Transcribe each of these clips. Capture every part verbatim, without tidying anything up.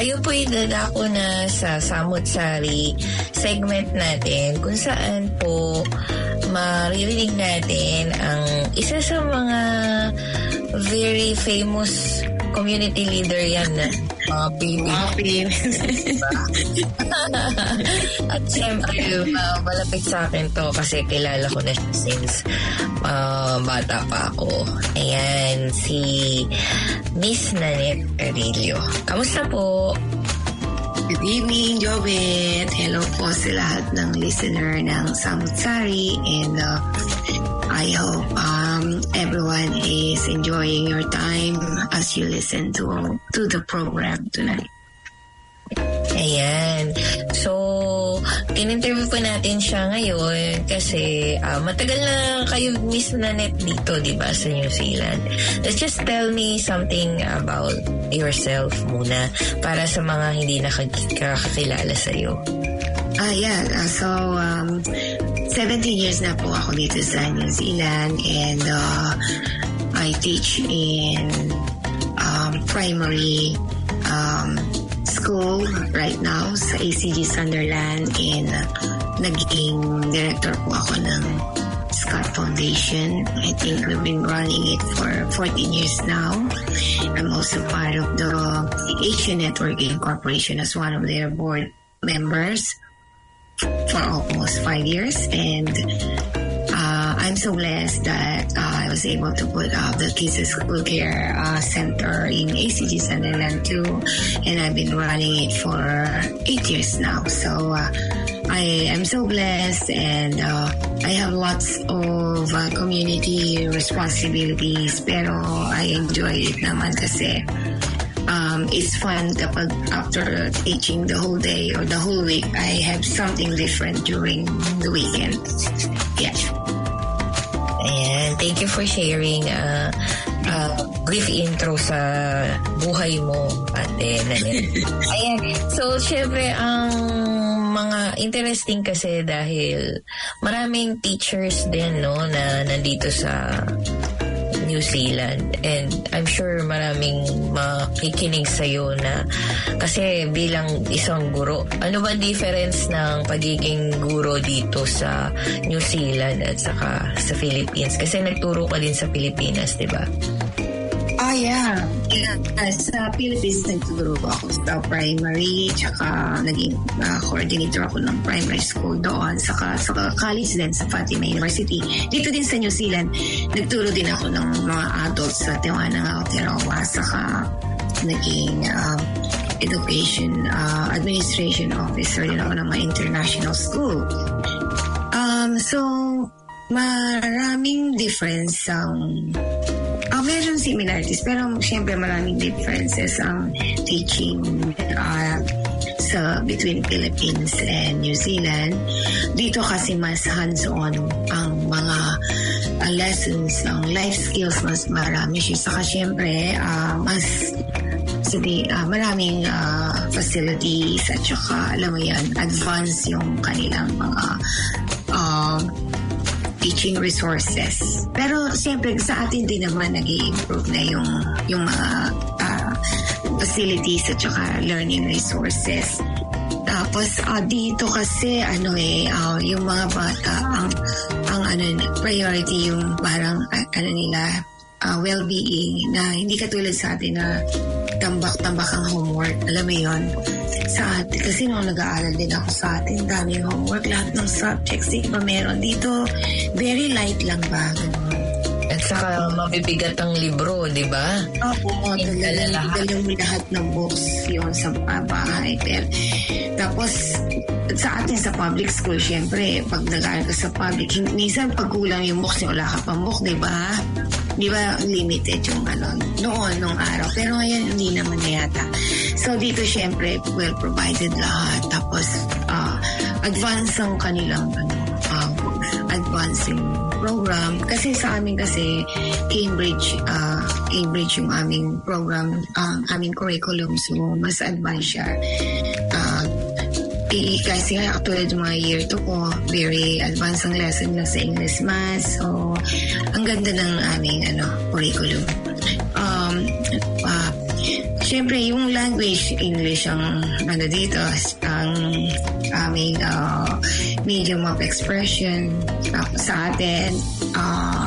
tayo po'y dadako na sa Samut-Sari segment natin kung saan po maririnig natin ang isa sa mga very famous community leader yan na mga Pilipinas. At siyempre, uh, malapit sa akin to kasi kilala ko na siya since uh, bata pa ako. Ayan, si Miss Nanette Arilio. Kamusta po? Good evening, Jobet. Hello po sa lahat ng listener ng Samut-Sari, and uh, I hope um, everyone is enjoying your time as you listen to to the program tonight. Ayan. So, in-interview po natin siya ngayon kasi uh, matagal na kayo, Miss Nanette, dito, di ba, sa New Zealand. Let's just tell me something about yourself muna para sa mga hindi nakakilala sa'yo. Ah, yeah. Uh, so, um, seventeen years na po ako dito sa New Zealand, and uh, I teach in um, primary um school right now sa A C G Sunderland, and uh, naging director po ako ng Scott Foundation. I think we've been running it for fourteen years now. I'm also part of the Asian Networking Corporation as one of their board members for almost five years, and uh, I'm so blessed that uh, I was able to put up the Kids School Care uh, Center in A C G Sunderland too, and I've been running it for eight years now. So uh, I am so blessed, and uh, I have lots of uh, community responsibilities, pero I enjoy it naman kasi Um, it's fun kapag after teaching the whole day or the whole week, I have something different during the weekend. Yeah. Ayan. Thank you for sharing uh, uh, brief intro sa buhay mo, Ate Nanette. Ayan. So, syempre, ang mga interesting kasi dahil maraming teachers din, no, na nandito sa New Zealand, and I'm sure maraming makikinig sa'yo na kasi bilang isang guro, ano ba difference ng pagiging guro dito sa New Zealand at saka sa Philippines? Kasi nagturo ka din sa Pilipinas, di ba? Oh, yeah. yeah. Sa Philippines, nagtuturo ako sa primary, tsaka naging uh, coordinator ako ng primary school doon, saka sa college din sa Fatima University. Dito din sa New Zealand, nagturo din ako ng mga adults sa Tijuana, Aotearoa, saka naging uh, education uh, administration officer din ako ng mga international school. Um, so, maraming difference ang Uh, meron similarities, pero siyempre maraming differences ang teaching uh, sa between Philippines and New Zealand. Dito kasi mas hands-on ang mga uh, lessons, ang life skills, mas marami siya. Saka siyempre, uh, mas sige, uh, maraming uh, facilities at saka, alam mo yan, advance yung kanilang mga uh, teaching resources. Pero siyempre sa atin din naman nag-i-improve na yung yung mga uh, facilities at saka learning resources. Tapos uh, dito kasi ano eh uh, yung mga bata ang ang ano priority yung parang uh, ano nila uh, well-being, na hindi katulad sa atin na tambak-tambak ang homework. Alam mo yun? Sa atin, kasi nung nag-aaral din ako sa atin, daming homework, lahat ng subjects, di ba meron? Dito, very light lang ba? At saka mabibigat ang libro, di ba? Oo, talagang lahat ng books yun sa bahay. Pero, tapos, sa atin sa public school, syempre, pag nag-aaral ka sa public, minsan pag kulang yung books, wala ka pang book, di ba? Di ba limited yung ano, noon, nung araw. Pero ngayon, hindi naman na yata. So, dito, syempre, well provided lahat. Tapos, uh, advance ang kanilang, ano, uh, advancing program. Kasi sa amin kasi, Cambridge, uh, Cambridge yung aming program, ang uh, aming curriculum. So, mas advanced siya. Uh, I, kasi actually yung mga year two ko, very advanced ang lesson lang sa English Math. So, ang ganda ng aming ano, curriculum. Um, uh, syempre, yung language, English ang ano dito, ang aming uh, medium of expression. Tapos sa atin, uh,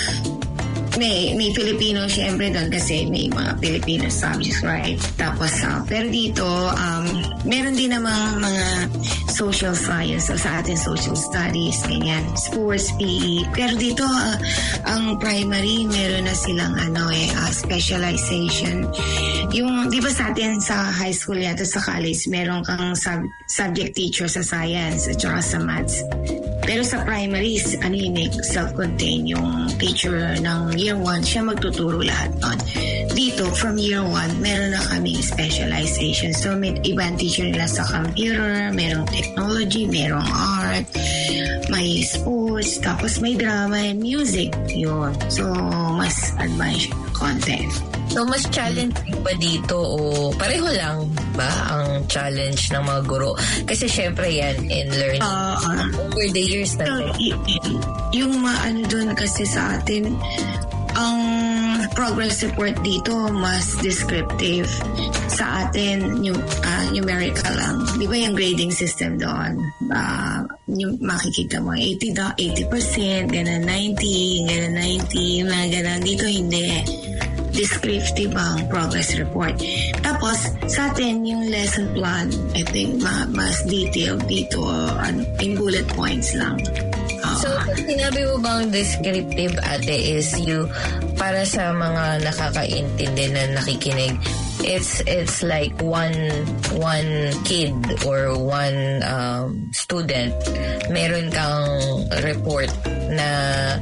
may may Filipino syempre doon kasi may mga Filipino subjects, right? Tapos, uh, pero dito, um, meron din namang mga social science. So, sa atin, social studies, ganyan, sports, P E. Pero dito, uh, ang primary, meron na silang ano eh, uh, specialization. Yung, di ba sa atin sa high school yata, sa college, meron kang sub- subject teacher sa science at saka sa maths. Pero sa primaries, ano yun eh, self-contained yung teacher ng year one, siya magtuturo lahat nun. Dito, from year one, meron na kaming specialization. So, may ibang teacher nila sa computer, merong technology, merong art, may sports, tapos may drama and music. Yun. So, mas advanced content. So, mas challenging ba dito o pareho lang ba ang challenge ng mga guro? Kasi syempre yan, in learning. Uh, uh, over the years na. So, y- y- yung maano dun kasi sa atin, ang progress report dito mas descriptive. Sa atin, new, uh, numerical lang. Di ba yung grading system doon? Uh, yung makikita mo, eighty, eighty percent, gano'n ninety, gano'n ninety, mga gano'n. Dito hindi. Descriptive ang progress report. Tapos, sa atin, yung lesson plan, I think, ma- mas detailed dito, uh, in bullet points lang. Uh, so, sinabi mo bang descriptive, ate, is you, para sa mga nakakaintindi na nakikinig, it's it's like one one kid or one um, student, meron kang report na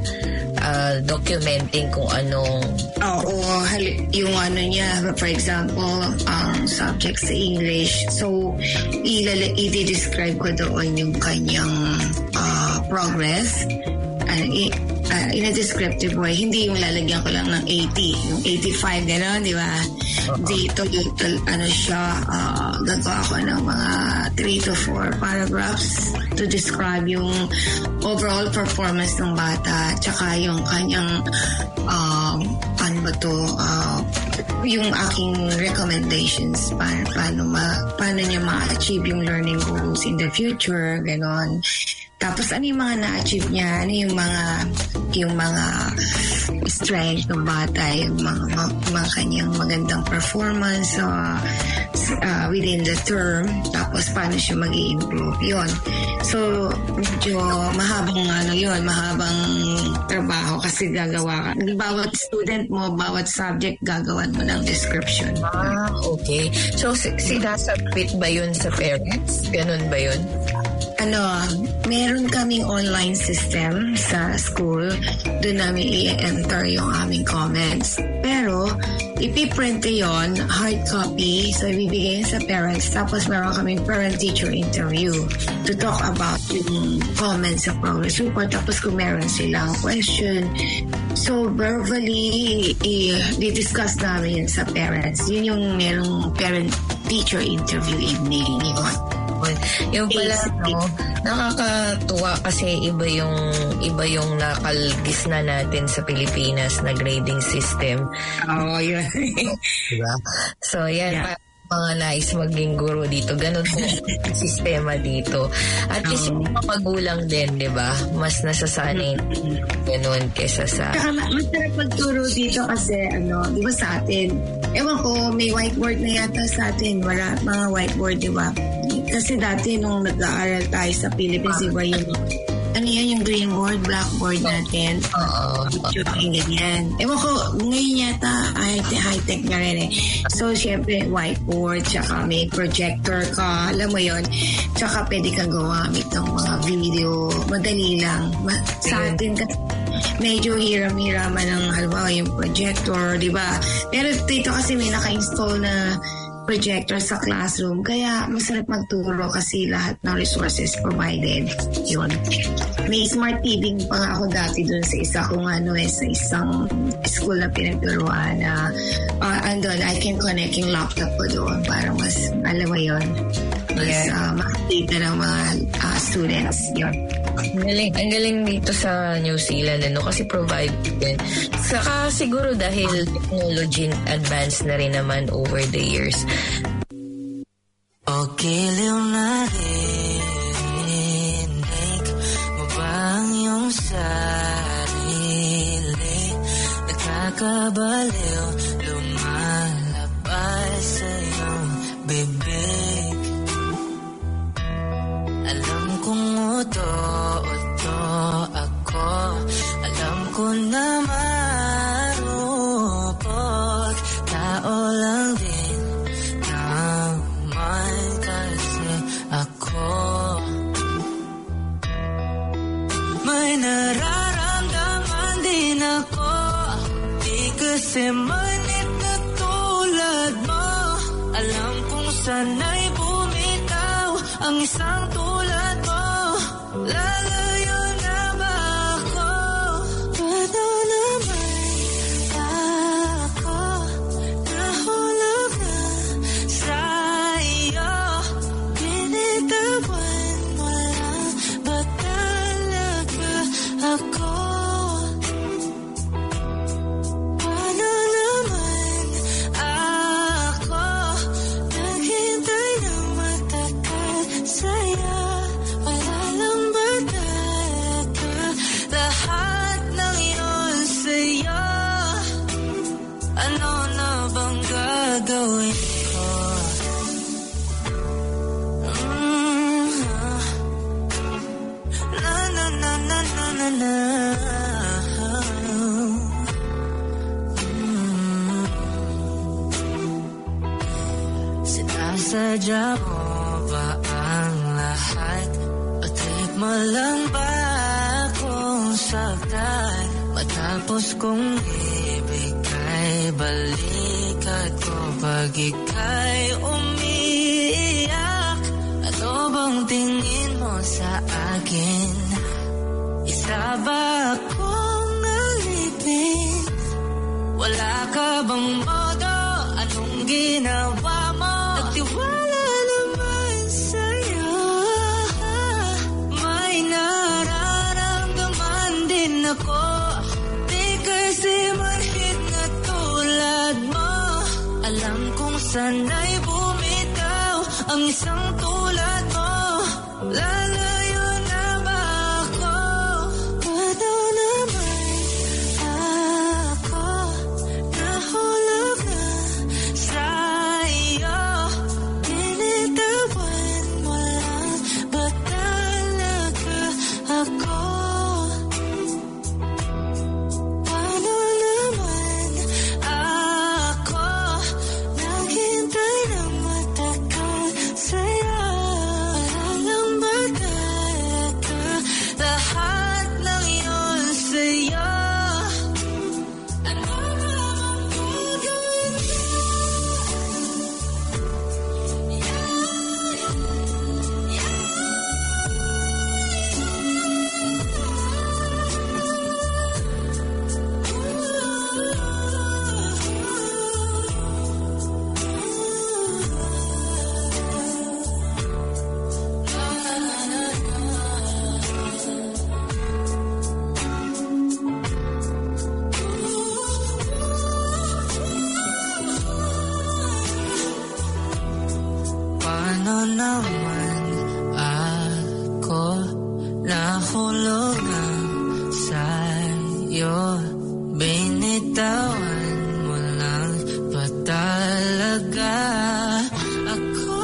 uh, documenting kung anong oo, yung ano niya, for example, ang um, subject sa English. So, ilala, i-describe ko doon yung kanyang uh, progress. Uh, i- uh, in a descriptive way. Hindi yung lalagyan ko lang ng eighty, yung eighty-five, gano'n, di ba? Uh-huh. Dito, yung, ano siya, uh, gagawa ko ng mga three to four paragraphs to describe yung overall performance ng bata, tsaka yung kanyang, um, ano ba to, uh, yung aking recommendations, paano, paano, ma, paano niya ma-achieve yung learning goals in the future, gano'n. Tapos ano yung mga na-achieve niya, ano yung mga yung mga strength ng bata, yung mga, mga, mga kanyang magandang performance uh, uh, within the term, tapos paano siya mag-i-improve yun. So medyo mahabang ano yun, mahabang trabaho kasi gagawa ka. Bawat student mo, bawat subject gagawan mo ng description. Ah, okay. So sinasubmit ba yun sa parents? Ganun ba yun? Ano, meron kaming online system sa school. Doon namin i-enter yung aming comments. Pero, ipiprint yon hard copy. So, ibibigay sa parents. Tapos, meron kaming parent-teacher interview to talk about yung comments sa progress report. Tapos, kung meron silang question. So, verbally, i-discuss namin yun sa parents. Yun yung merong parent-teacher interview evening. Yun. Yung pala, no, nakakatuwa kasi iba yung iba yung nakalgis na natin sa Pilipinas na grading system. Oo, oh, yun. Diba? So, yan, yeah. Mga nais maging guro dito. Ganun po ang sistema dito. At least um, yung mga magulang din, di ba? Mas nasasanay ganun kesa sa... Saka masarap magturo dito kasi, ano, di ba sa atin, ewan ko, may whiteboard na yata sa atin. Wala mga whiteboard, di ba? Kasi dati nung nag-aaral tayo sa Philippines, di ba yung ano yan, yung green board, blackboard natin. Oo. Yung ganyan. Ewan ko, ngayon yata, high-tech na rin eh. So, syempre, whiteboard, tsaka may projector ka, alam mo yon, tsaka pwede kang gumamit ng mga video. Madali lang. Ma- sa atin, medyo hiram-hiraman ng, halimbawa, yung projector, di ba? Pero dito kasi may naka-install na projector sa classroom. Kaya masarap magturo kasi lahat ng resources provided. Yun. May smart T V pa nga ako dati dun sa isa kung ano eh, sa isang school na pinagturuan na uh, andun, I can connect yung laptop ko doon para mas, alam mo yun, mas yeah. uh, makikita ng mga uh, students. Yun. Ang galing, ang galing dito sa New Zealand, ano, kasi provide din. Saka siguro dahil technology advanced na rin naman over the years. Okay, narinig mo ba ang iyong sarili? Nakakabaliw, lumalabas sa iyong bibig. Alam kong uto-uto ako, alam ko na marupok, tao lang din naman kasi ako. May nararamdaman din ako, di kasi manit na tulad mo. Alam kong sana'y bumitaw ang isang tulad mo. Lalayo na ba ako? Paano naman ako nahulog na sa iyo? Binitawan mo lang ba talaga ako? Paano naman ako naghintay ng matagal sa'yo? Wala lang ba talaga lahat ng yun sa'yo? Ano na bang gagawin ko? Mm, na na na na na na na. Mm. Sinasadya mo ba ang lahat? O trip mo lang ba akong saktan? Matapos kong ibigay balikat ko pag ika'y umiiyak. Ano bang tingin mo sa akin? Isa ba akong alipin? Wala ka bang modo? Anong ginawa mo? Nagtiwala naman sa'yo. May nararamdaman din ako, di kasi manhid na tulad mo. Alam kong sana'y bumitaw ang isang tulad mo. Lalayo na ba ako? Paano naman ako nahulog na sa iyo? Binitawan mo lang ba talaga ako? Paano naman ako naghintay ng matagal sa'yo? Wala lang ba talaga lahat ng yun sa'yo? Ano naman gagawin ko? Paano naman ako nahulog na sa'yo? Binitawan mo lang ba talaga ako?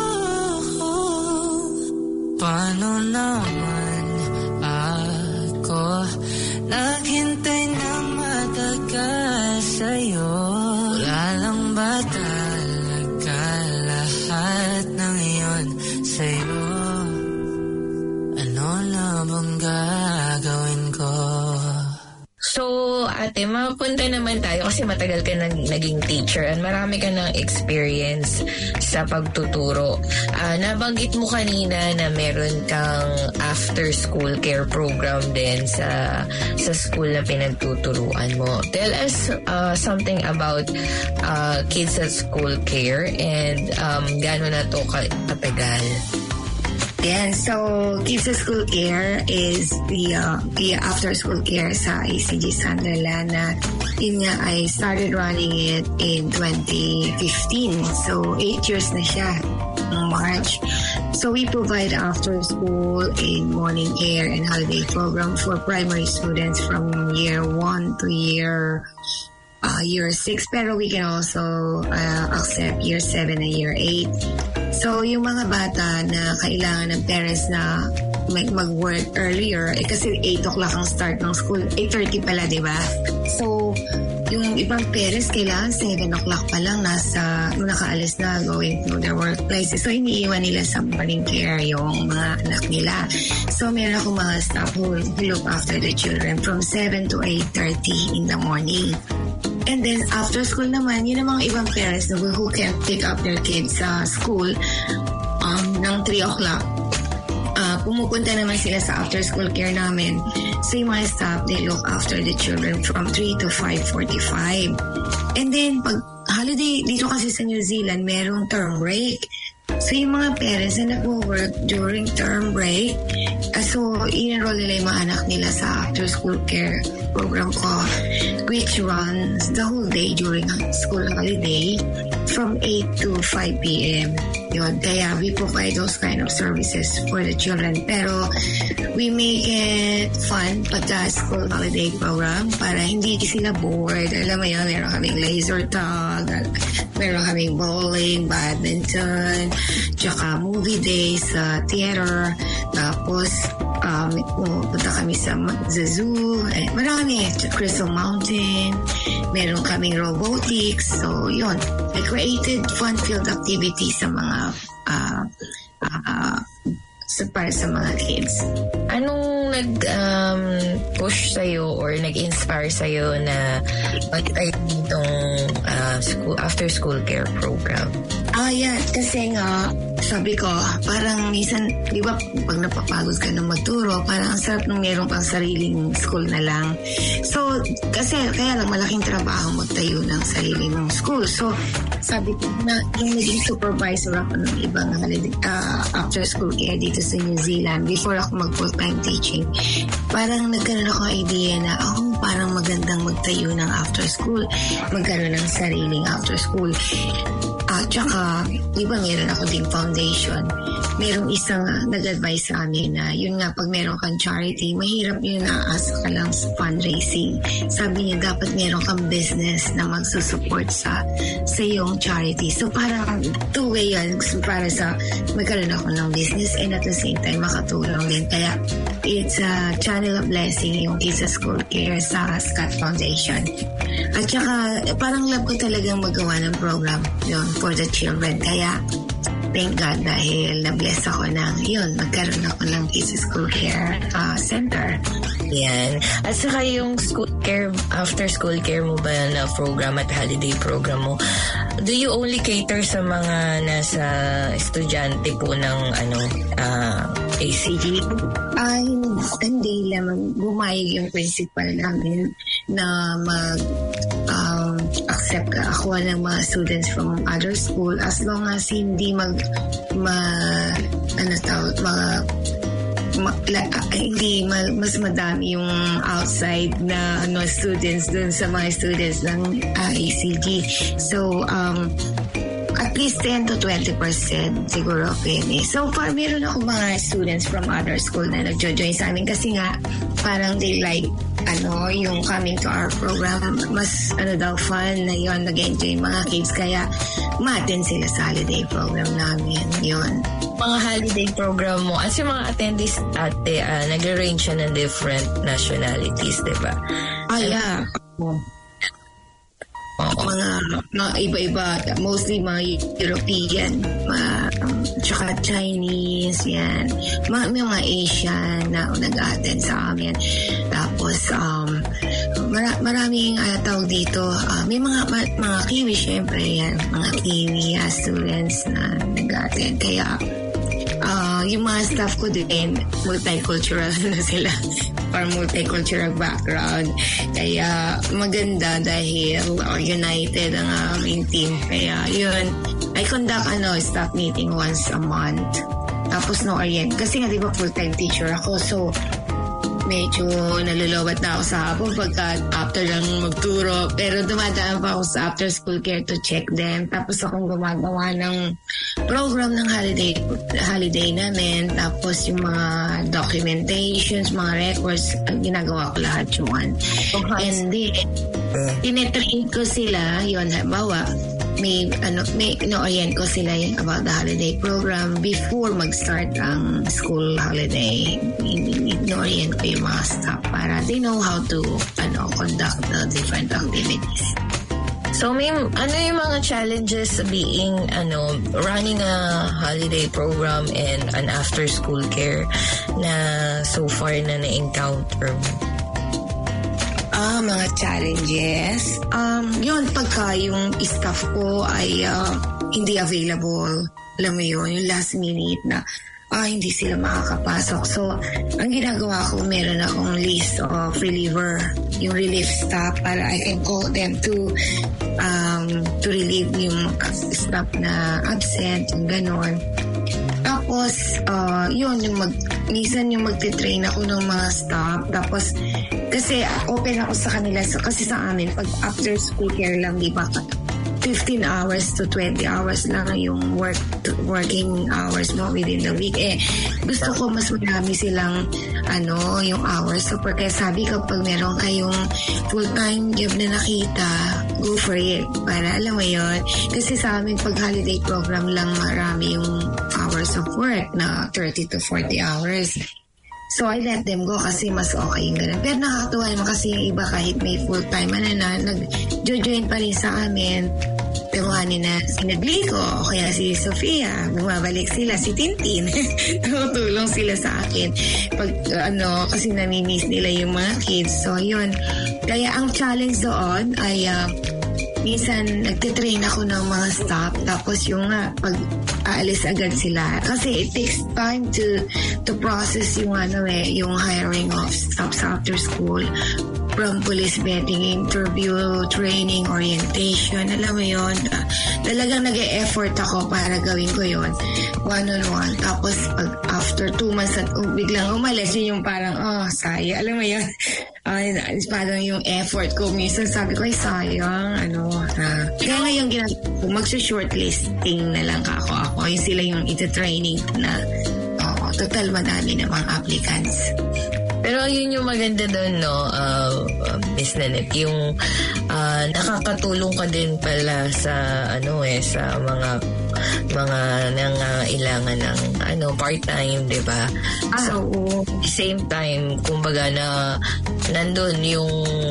Paano naman ako naghintay ng matagal sa'yo? Wala lang ba talaga lahat ng iyon sa'yo? Ano na bang gagawin ko? So, ate, mapunta naman tayo kasi matagal ka nang naging teacher and marami ka ng experience sa pagtuturo. Uh, nabanggit mo kanina na meron kang after-school care program din sa sa school na pinagtuturuan mo. Tell us uh, something about uh, kids at school care and um, gaano na to katagal? Yan, so Kids School Care is the, uh, the after-school care sa A C G Sunderland na yun nga, I started running it in twenty fifteen. So, eight years na siya ng March. So, we provide after-school and morning care and holiday program for primary students from year one to year Uh, year six, pero we can also uh, accept year seven and year eight. So, yung mga bata na kailangan ng parents na mag- mag-work earlier, eh kasi eight o'clock ang start ng school, eight thirty pala, di ba? So, yung ibang parents kailangan seven o'clock pa lang nasa, nakaalis na going to their workplaces. So, iniiwan nila sa morning care yung mga anak nila. So, meron akong mga staff who, who look after the children from seven to eight thirty in the morning. And then, after school naman, yun ang mga ibang parents na who can pick up their kids sa school um, ng three o'clock. Uh, pumupunta naman sila sa after-school care namin. So, yung mga staff, they look after the children from three to five forty-five. And then, pag holiday, dito kasi sa New Zealand, merong term break. So, yung mga parents na nag-work during term break, uh, so, in-enroll nila yung mga anak nila sa after-school care program ko, which runs the whole day during school holiday from eight to five p.m. Yun, kaya we provide those kind of services for the children. Pero, we make it fun pagka school holiday program para hindi sila bored. Alam mo yun, meron kaming laser tag, meron kaming bowling, badminton, tsaka movie days sa theater, tapos um, punta kami sa, sa zoo, eh, marami, Crystal Mountain, meron kaming robotics, so yun, I created fun-filled activities sa mga uh, uh, sa, para sa mga kids. Anong nag-push um, sa'yo or nag-inspire sa'yo na mag-try itong uh, school, after-school care program? Ah, yeah. Kasi nga, sabi ko, parang minsan, di ba, pag napapagod ka na magturo, parang ang sarap nung meron pang sariling school na lang. So, kasi, kaya lang malaking trabaho magtayo ng sarili mong school. So, sabi ko na, yung naging supervisor ako ng ibang uh, after-school care dito sa New Zealand, before ako mag-full-time teaching, parang nagkaroon ako idea na, oh, parang magandang magtayo ng after-school, magkaroon ng sariling after-school. At uh, tsaka, di ba meron ako ding foundation. Merong isang uh, nag-advise sa amin na yun nga, pag meron kang charity, mahirap yun na asa ka lang sa fundraising. Sabi niya, dapat meron kang business na magsusupport sa sa iyong charity. So, parang two-way yan para sa magkaroon ako ng business and at the same time, makatulong din. Kaya, it's a channel of blessing yung Kids School Care sa Scott Foundation. At saka, parang love ko talagang magawa ng program yun for the children. Kaya, thank God dahil na-bless ako ng yun, magkaroon ako ng Kids School Care uh, Center. Yan. At saka yung school care, after school care mo ba na program at holiday program mo, do you only cater sa mga nasa estudyante po ng ano uh, A C G? Ay, hindi lamang bumayag yung principal namin na mag um, accept ako ng mga students from other school as long as hindi mag ma ano tawag mga ma, la, hindi ma, mas madami yung outside na ano students dun sa mga students ng uh, A C G. So um at least ten to twenty percent siguro pwede. So far, meron ako mga students from other school na nag-join sa amin kasi nga parang they like ano, yung coming to our program. Mas ano daw fun na yun, nag-enjoy mga kids. Kaya ma-attend sila sa holiday program namin. Yun. Mga holiday program mo, as yung mga attendees ate, uh, nag-range siya ng different nationalities, diba? Ah, yeah. Mga, mga iba-iba, mostly mga European, mga, um, tsaka Chinese, yan. Mga, mga Asian na nag-attend sa amin. Tapos, um, mara, maraming uh, tao dito. Uh, may mga, ma, mga Kiwi, syempre, yan. Mga Kiwi uh, students na nag-attend. Kaya, Uh, yung mga staff ko din, multicultural na sila, or multicultural background. Kaya maganda dahil uh, united ang aming team. Kaya yun, I conduct ano, staff meeting once a month. Tapos no orient. Kasi nga di ba full-time teacher ako. So, medyo nalulowat na ako sa hapon pagka after lang magturo. Pero dumadaan pa ako sa after school care to check them. Tapos akong gumagawa ng program ng holiday holiday namin. Tapos yung mga documentations, mga records, ginagawa ko lahat yun. Okay. And then, tinetrain ko sila, yun, halimbawa, may ano may no-orient ko sila about the holiday program before mag-start ang school holiday. No-orient ko yung mga staff para they know how to ano conduct the different activities. So, ma'am, ano yung mga challenges being ano running a holiday program and an after-school care na so far na na-encounter mo? Ah, mga challenges. Um, yun, pagka yung staff ko ay uh, hindi available. Alam mo yun, yung last minute na ah, hindi sila makakapasok. So, ang ginagawa ko, meron akong list of reliever, yung relief staff para I can call them to um, to relieve yung staff na absent, yung ganon. Tapos, uh, yun, yung mag, minsan yung magte-train ako ng mga staff. Tapos, kasi open ako sa kanila. So, kasi sa amin, pag after school care lang, di ba, fifteen hours to twenty hours lang yung work working hours mo within the week. Eh, gusto ko mas marami silang ano, yung hours. So, kaya sabi ko, pag meron kayong full-time job na nakita, go for it. Para alam mo yun. Kasi sa amin, pag holiday program lang, marami yung hours of work na thirty to forty hours. So, I let them go kasi mas okay yung ganun. Pero nakakatuwa naman kasi yung iba kahit may full-time ano na, nag-join pa rin sa amin. Tawanin na si Naglico o kaya si Sofia. Bumabalik sila, si Tintin. Tutulong sila sa akin. Pag, uh, ano, kasi namimiss nila yung mga kids. So, yun. Kaya ang challenge doon ay uh, minsan nagtitrain ako ng mga staff tapos yung nga uh, pag aalis agad sila kasi it takes time to to process yung ano eh yung hiring of staffs after school from police vetting, interview, training, orientation, alam mo yun, uh, talagang nag-e-effort ako para gawin ko yun one-on-one. Tapos pag after two months at uh, biglang umalis, yun yung parang oh, saya, alam mo yun, uh, parang yung effort ko minsan sabi ko ay sayang ano, uh, kaya ngayon ginagawa ko, magsa-shortlisting na lang ako ako, yung sila yung ita-training na oh, total madami namang applicants. Pero yun yung maganda doon, no, uh, uh, Miss Nanette, yung uh, nakakatulong ka din pala sa, ano eh, sa mga mga nangailangan ng ano part-time, di ba? Ah, so, oo. Same time, kumbaga na nandun yung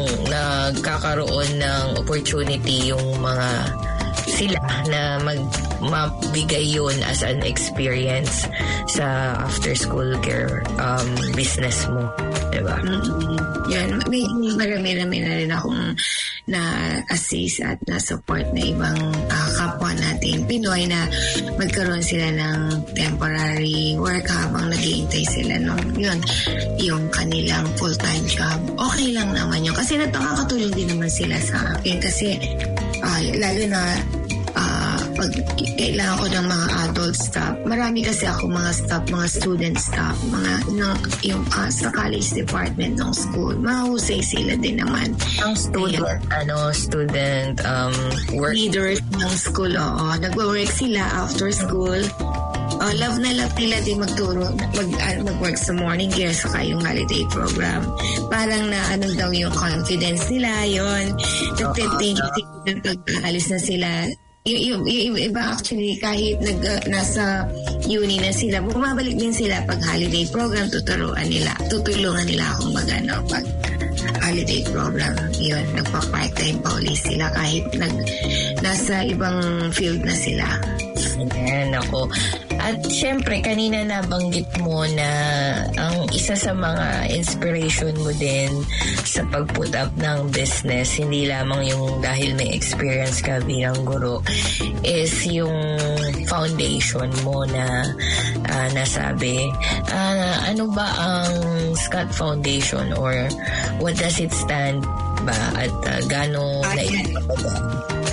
nagkakaroon ng opportunity yung mga sila na mag mabigay yun as an experience sa after school care um, business mo, diba? Mm-hmm. Yan, may marami-rami na rin akong na-assist at na-support na ibang uh, kapwa natin Pinoy na magkaroon sila ng temporary work habang nag-iintay sila nung yun, yung kanilang full-time job. Okay lang naman yun kasi nakakatulong din naman sila sa akin kasi uh, lalo na Uh, pag kailangan ko ng mga adult staff. Marami kasi ako mga staff, mga student staff, mga no, yung uh, sa college department ng school. Mahusay sila din naman. Ang student, Ayan. ano, student um, work. Leaders ng school, oo. Nagwo-work sila after school. Uh, love na love nila din magturo, mag, uh, mag-work sa morning care saka yung holiday program. Parang na ano daw yung confidence nila, yun. Nagtitingi sila pag-alis na sila. Yung, yung, yung iba actually kahit nag, uh, nasa uni na sila, bumabalik din sila pag holiday program, tuturuan nila, tutulungan nila akong magano pag holiday program. Yun, nagpa-part-time pa ulit sila kahit nag, nasa ibang field na sila. Ayan, ako. At syempre, kanina nabanggit mo na ang isa sa mga inspiration mo din sa pag-put up ng business, hindi lamang yung dahil may experience ka bilang guro, is yung foundation mo na uh, nasabi. Uh, ano ba ang Scott Foundation or what does it stand ba at uh, gano'n na ipapagod?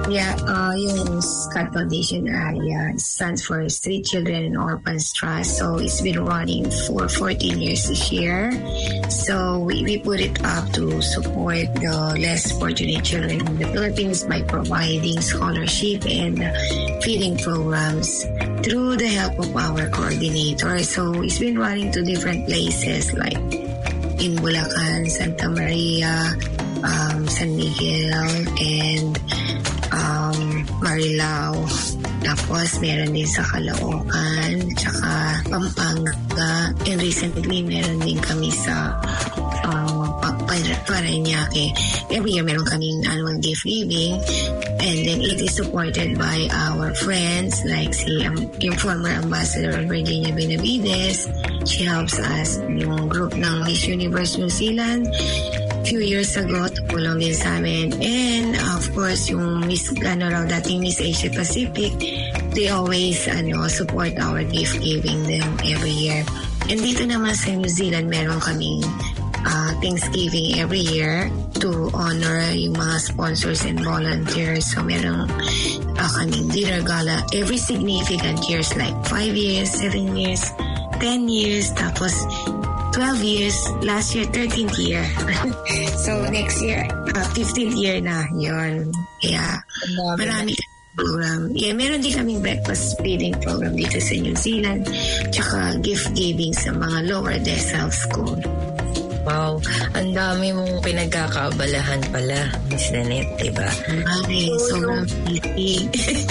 Yeah, uh, yung Scott Foundation uh, yeah, stands for Street Children and Orphans Trust. So it's been running for fourteen years this year. So we, we put it up to support the less fortunate children in the Philippines by providing scholarship and feeding programs through the help of our coordinator. So it's been running to different places like in Bulacan, Santa Maria, um, San Miguel, and um, Marilao. Tapos meron din sa Caloocan, tsaka Pampanga, and recently meron din kami sa uh, Parañaque. Every year meron kaming annual gift giving, and then it is supported by our friends like si um, yung former ambassador Virginia Benavides. She helps us yung group ng Miss Universe New Zealand few years ago, tulong din sa amin. And of course, yung Miss, ano raw, dating Miss Asia Pacific, they always ano, support our gift giving them every year. And dito naman sa New Zealand, meron kaming uh, Thanksgiving every year to honor yung mga sponsors and volunteers. So meron uh, kaming dinner gala every significant years like five years, seven years, ten years, tapos twelve years, last year, thirteenth year. So, next year, uh, fifteenth year na, yun. Yeah, marami program. Yeah, meron din kaming breakfast feeding program dito sa New Zealand, tsaka gift giving sa mga lower decile school. Wow, ang dami mong pinagkakaabalahan pala, Miss Nanette, diba? Okay, so, sobrang busy.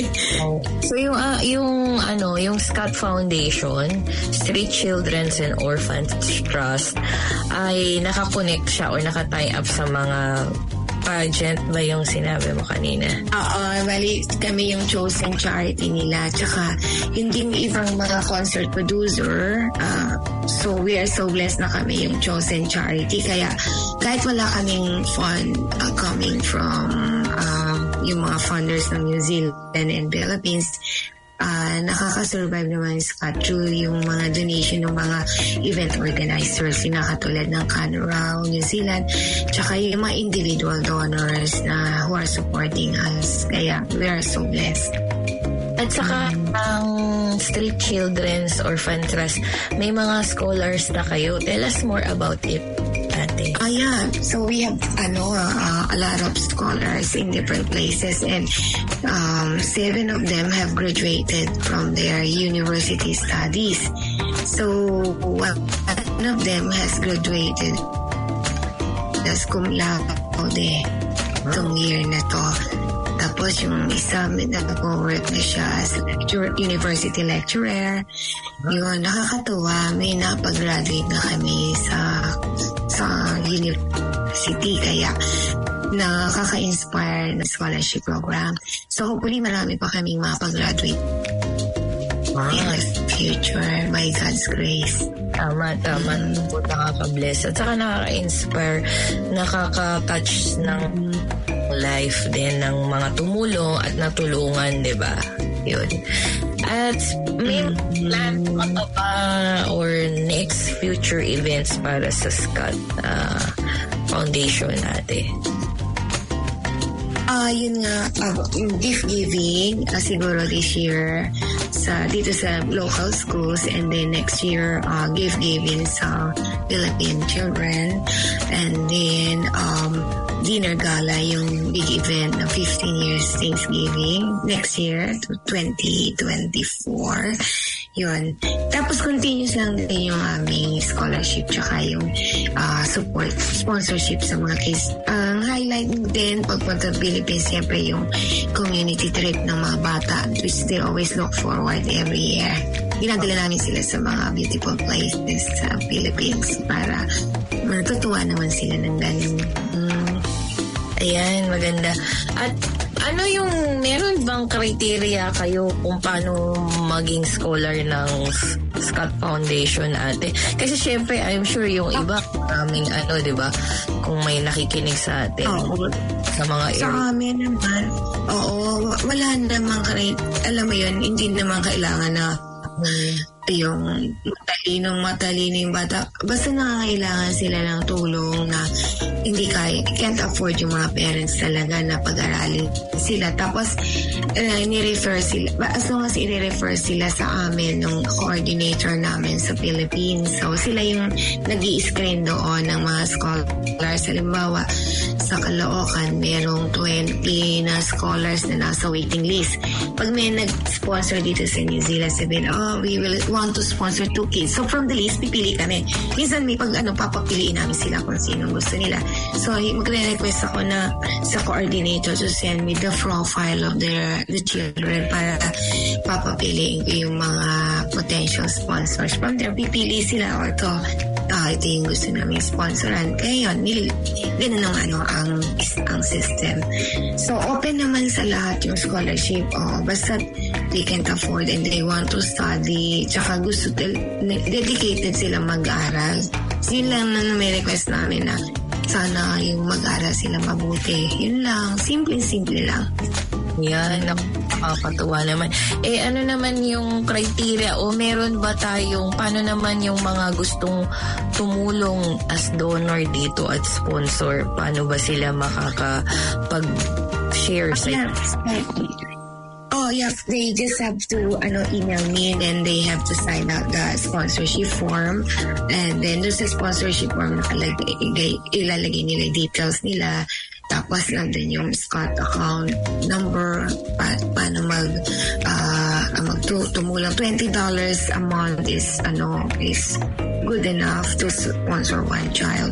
So yung uh, yung ano, yung Scott Foundation, Street Children's and Orphans Trust ay nakakonect siya or naka-tie up sa mga pageant ba yung sinabi mo kanina? Oo, bali kami yung chosen charity nila. Tsaka yung ding ibang mga concert producer. Uh, so we are so blessed na kami yung chosen charity. Kaya kahit wala kaming fund uh, coming from uh, yung mga funders ng New Zealand and Philippines, Uh, nakaka-survive naman sa through yung mga donation ng mga event organizers, yung katulad ng Canaraw, New Zealand, tsaka yung mga individual donors na who are supporting us. Kaya we are so blessed. At saka um, ang Street Children's Orphan Trust, may mga scholars na kayo. Tell us more about it. Ah, yeah. So we have ano, uh, a lot of scholars in different places, and um, seven of them have graduated from their university studies. So one of them has graduated as cum laude itong year na to. Tapos yung isa, nag-work na siya as lecturer, university lecturer. Yun, nakakatuwa. May napag-graduate na kami sa sa university. Kaya nakaka-inspire na scholarship program. So hopefully marami pa kaming mapag-graduate wow. in the future by God's grace. Tama, tama. Mm. Nakaka-bless. At saka nakaka-inspire, nakaka-touch ng life din ng mga tumulong at natulungan, di ba? Yun. At may plan pa ba or next future events para sa Scott uh, Foundation natin? Ah, uh, yun nga, uh, yung gift giving uh, siguro this year sa dito sa local schools, and then next year uh, gift giving sa Philippine children, and then um dinner gala, yung big event ng fifteen years Thanksgiving next year to twenty twenty-four. Yun. Tapos continuous lang din yung aming scholarship tsaka yung uh, support, sponsorship sa mga kids. Ang uh, highlight din pagpunta sa Philippines, siyempre yung community trip ng mga bata, which they always look forward every year. Ginadala namin sila sa mga beautiful places sa Philippines para matutuwa naman sila ng ganun. Mm. Ayan, maganda. At ano yung, meron bang criteria kayo kung paano maging scholar ng Scott Foundation, ate? Kasi syempre, I'm sure yung iba, maraming ano, di ba? Kung may nakikinig sa atin. Oo. Sa mga Sa amin naman, oo, wala namang criteria. Alam mo yun, hindi naman kailangan na yung matalinong matalino yung bata. Basta nangangailangan sila ng tulong na hindi kaya, can't afford yung mga parents talaga na pag-aralin sila. Tapos, uh, ni-refer sila, as long as i-refer sila sa amin ng coordinator namin sa Philippines. So, sila yung nag-i-screen doon ng mga scholars. Halimbawa, sa Caloocan, merong twenty na scholars na nasa waiting list. Pag may nag-sponsor dito sa New Zealand, sabihin, oh, we will want to sponsor two kids. So, from the list, pipili kami. Minsan, may pag ano, papapiliin namin sila kung sino gusto nila. So, magre-request ako na sa coordinator to send me the profile of their, the children para papapiliin ko yung mga potential sponsors. From there, pipili sila or to, ah, ito yung gusto namin sponsoran. Kaya yun, nil, ganun ang ano, ang, ang system. So, open naman sa lahat yung scholarship. Oh, basta they can't afford and they want to study. Tsaka gusto, dedicated sila mag-aral. Yun lang na may request namin na sana yung mag-aral sila mabuti. Yun lang. Simple-simple lang. Yan, nakakatuwa naman. Eh, ano naman yung criteria o meron ba tayong, paano naman yung mga gustong tumulong as donor dito at sponsor? Paano ba sila makakapag-share sa yeah. Oh, yeah. They just have to ano, email me and then they have to sign out the sponsorship form. And then there's a sponsorship form nakalagay, ilalagay nila details nila. Tapos nandun yung Scott account number, pa, paano mag, uh, magtumulong. twenty dollars a month is, ano, is good enough to sponsor one child.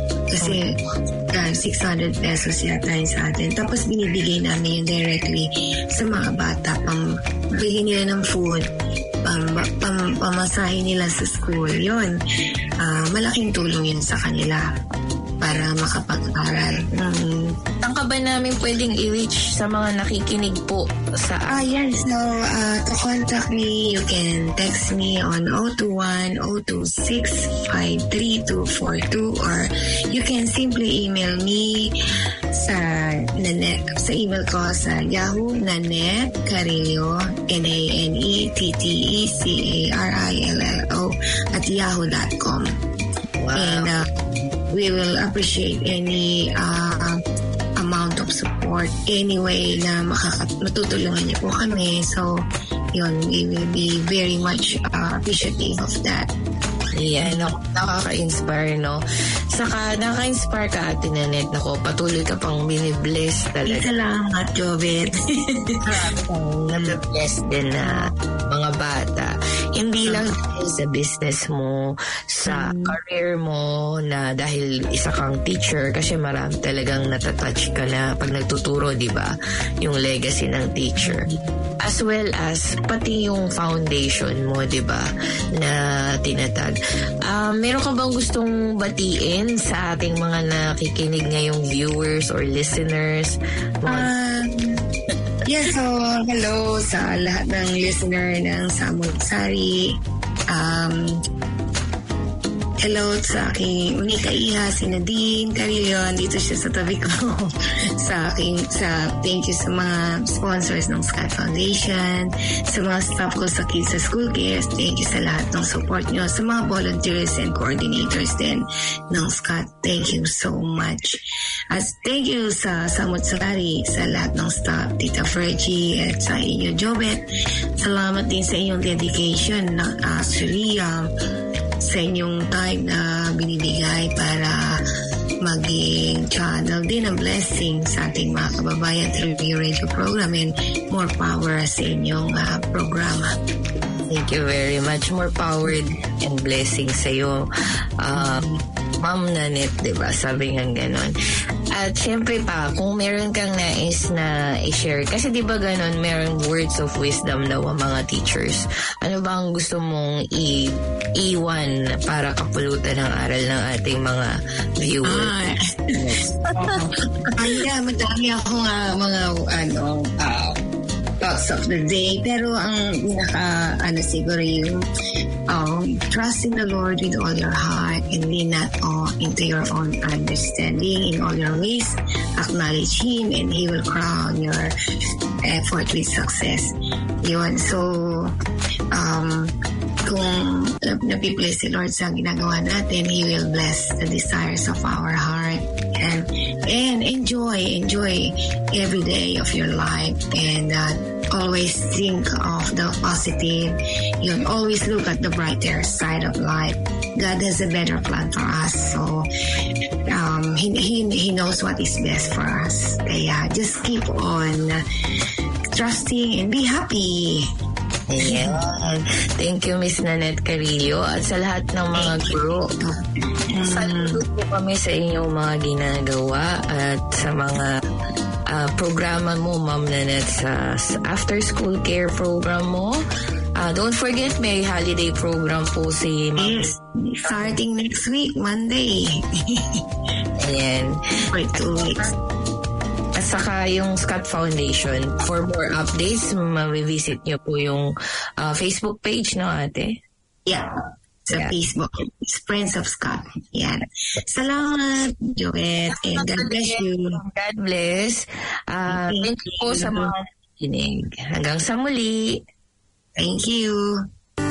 Kasi uh, six hundred pesos yata yun sa atin. Tapos binibigay namin yun directly sa mga bata. Pang bigyan nila ng food, pam, pam, pamasahin nila sa school. Yun, uh, malaking tulong yun sa kanila para makapag-aral. Mm. Saan ka ba namin pwedeng i-reach sa mga nakikinig po sa... Ah, yan. So, uh, to contact me, you can text me on zero two one zero two six five three two four two or you can simply email me sa Nanet, sa email ko sa Yahoo, Nanet Carillo, N A N E T T E C A R I L L O at yahoo dot com. Wow. And uh, we will appreciate any uh, amount of support anyway na makaka- matutulungan niyo po kami. So, yun, we will be very much uh, appreciative of that. Yan, yeah, nakaka-inspire, no? Saka, nakaka-inspire ka, Ate Nanet. Nako, patuloy ka pang binibless talaga. Salamat, Jobet. Marami kang nabibless din na mga bata. Hindi lang dahil sa business mo, sa mm. career mo, na dahil isa kang teacher, kasi marami talagang natatouch ka na pag nagtuturo, di ba? Yung legacy ng teacher. As well as, pati yung foundation mo, di ba? Na tinatag. Uh, meron ka bang gustong batiin sa ating mga nakikinig ngayong viewers or listeners? Um, yeah, so hello sa lahat ng listener ng Samut-Sari. Um, hello sa aking unika iha, si Nadine Carillo. Dito siya sa tabi ko. sa aking, sa, thank you sa mga sponsors ng Scott Foundation, sa mga staff ko sa Kids sa School Cares. Thank you sa lahat ng support nyo. Sa mga volunteers and coordinators din ng Scott. Thank you so much. As thank you sa Samut-Sari, sa lahat ng staff, Tita Fergie at sa inyo, Jobet. Salamat din sa inyong dedication na actually um, sa inyong time na binibigay para maging channel din ng blessing sa ating mga kababayan through your radio program and more power sa inyong uh, programa. Thank you very much. More power and blessing sa iyo. Uh, Ma'am Nanet, diba? Sabi nga ganon. At syempre pa, kung meron kang nais na i-share, kasi diba ganon, meron words of wisdom daw ang mga teachers. Ano ba ang gusto mong i- iwan para kapulutan ng aral ng ating mga viewers? Ah, yeah, madami akong uh, mga ano, uh, thoughts of the day. Pero ang naka, ano siguro yung um, trust in the Lord with all your heart and lean not all into your own understanding. In all your ways, acknowledge Him and He will crown your effort with success. Yun. So, um, kung napiplace si Lord sa ginagawa natin, He will bless the desires of our heart. And and enjoy, enjoy every day of your life. And uh, always think of the positive. You always look at the brighter side of life. God has a better plan for us. So um, he, he, he knows what is best for us. Kaya just keep on trusting and be happy. Yeah. Thank you, Miss Nanette Carillo. At sa lahat ng mga guro, saludo po kami sa inyong mga ginagawa at sa mga uh, programa mo, Ma'am Nanette, sa after-school care program mo. Uh, don't forget, may holiday program po si Ma'am. Yes. Starting next week, Monday. Ayan. For two weeks. At saka yung Scott Foundation. For more updates, ma-visit nyo po yung uh, Facebook page, no, ate? Yeah. Sa yeah. Facebook. It's Friends of Scott. Yan. Salamat, Joette. And God bless you. God bless. Uh, thank you po sa mga nakikinig. Hanggang sa muli. Thank you.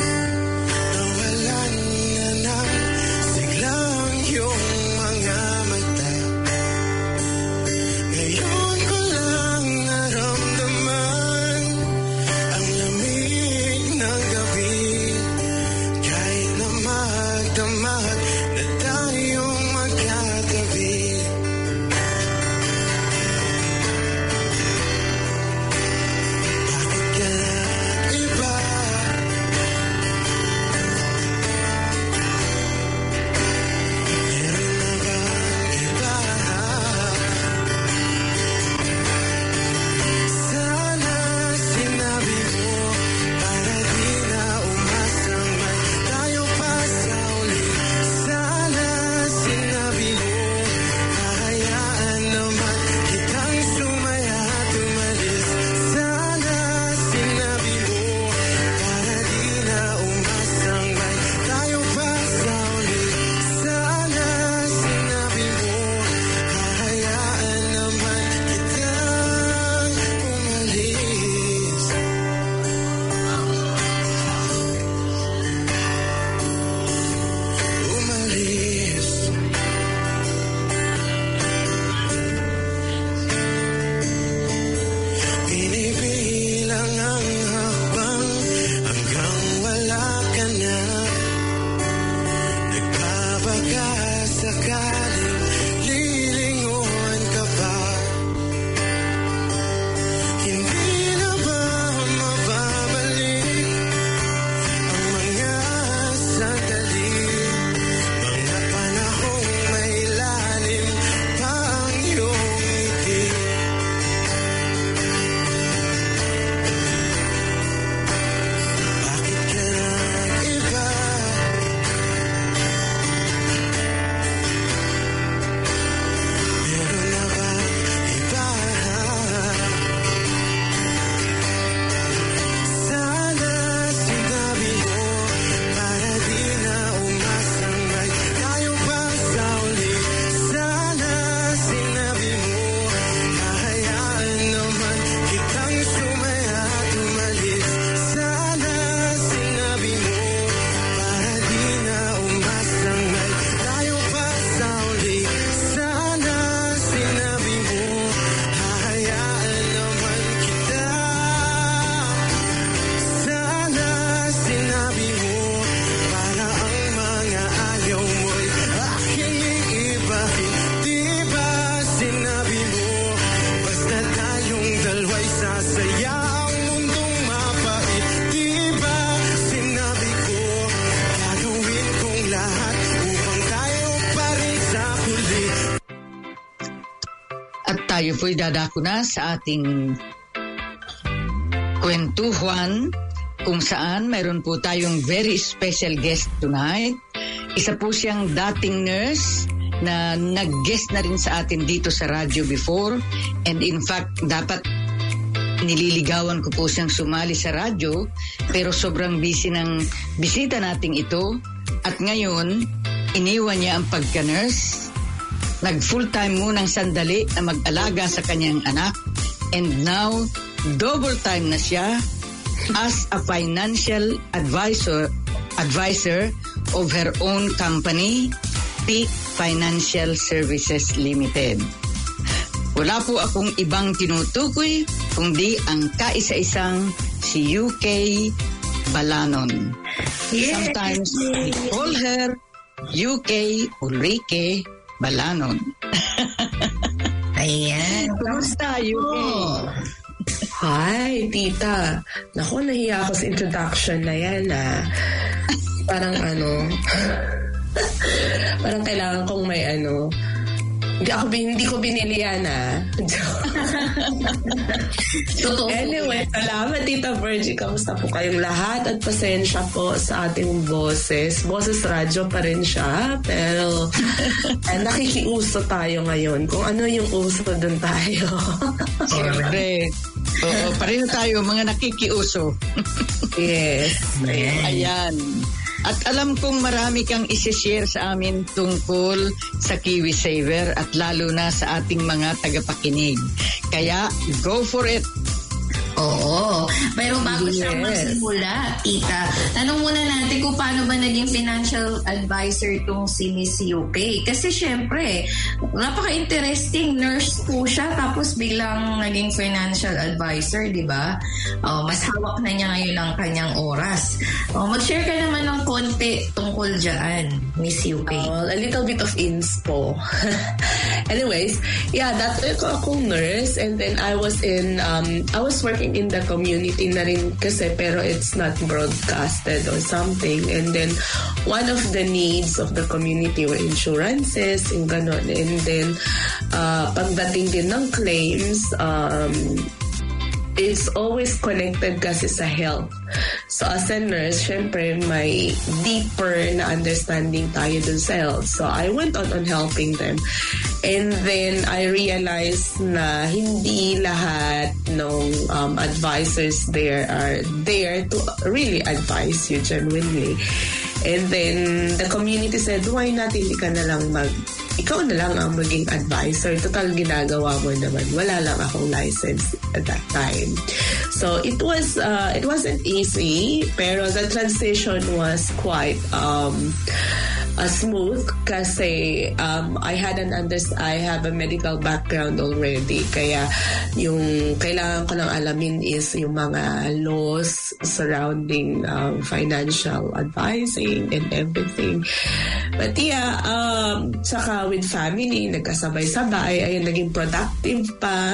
Tayo po'y dadako na sa ating kwentuhan kung saan mayroon po tayong very special guest tonight. Isa po siyang dating nurse na nag-guest na rin sa atin dito sa radyo before. And in fact, dapat nililigawan ko po siyang sumali sa radyo pero sobrang busy ng bisita nating ito. At ngayon, iniwan niya ang pagka-nurse. Nag full-time munang sandali na mag-alaga sa kanyang anak and now double time na siya as a financial advisor advisor of her own company, Peak Financial Services Limited. Wala po akong ibang tinutukoy kundi ang kaisa-isang si U K Balanon. Yes. Sometimes we call her U K Ulrike Balanon. Ayan. Kumusta, U K? Hi, tita. Naku, nahiya ako sa introduction na yan, ah. Parang ano, parang kailangan kong may ano, hindi ako, hindi ko binili yan, ah. Anyway, salamat, Tita Virgie. Kamusta po kayong lahat? At pasensya po sa ating boses. Boses radyo pa rin siya, pero eh, nakikiuso tayo ngayon. Kung ano yung uso, dun tayo. Siyempre. Oo, pareho tayo, mga nakikiuso. Yes. Ayan. At alam kong marami kang isi-share sa amin tungkol sa KiwiSaver at lalo na sa ating mga tagapakinig. Kaya, go for it! Oo. Pero bago Yes. siya magsimula, tita, tanong muna natin kung paano ba naging financial advisor itong si Miss U K. Kasi syempre, napaka-interesting. Nurse po siya, tapos biglang naging financial advisor, di ba? Oh, mas hawak na niya ngayon ang kanyang oras. Oh, mag-share ka naman ng konti tungkol dyan, Miss U K. Uh, a little bit of inspo. Anyways, yeah, dati ko akong nurse and then I was in, um, I was working in the community na rin kasi pero it's not broadcasted or something. And then one of the needs of the community were insurances and ganon. And then uh, pagdating din ng claims, um, it's always connected kasi sa health. So as a nurse, syempre may deeper na understanding tayo dun sa health. So I went on on helping them. And then I realized na hindi lahat ng um, advisors there are there to really advise you genuinely. And then the community said, why not hindi ka na lang mag, ikaw na lang ang maging advisor. Total ginagawa mo naman. Wala lang akong license at that time. So it was, uh, it wasn't easy, pero the transition was quite um, uh, smooth kasi um, I had an underst- I have a medical background already. Kaya yung kailangan ko lang alamin is yung mga laws surrounding um, financial advising and everything. But yeah, um, saka with family, nagkasabay-sabay, ayun, naging productive pa.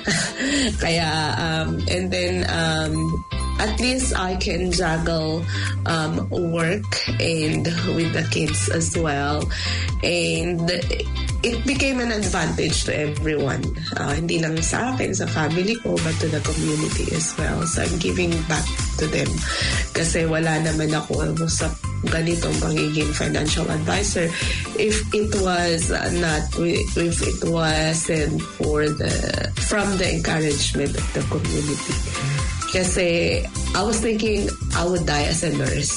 Kaya, um, and then, um, at least I can juggle um, work and with the kids as well. And it became an advantage to everyone. Uh, hindi lang sa akin, sa family ko, but to the community as well. So I'm giving back to them. Kasi wala naman ako sa ganitong pagiging financial advisor if it was not, if it wasn't for the, from the encouragement of the community. Kasi I was thinking I would die as a nurse.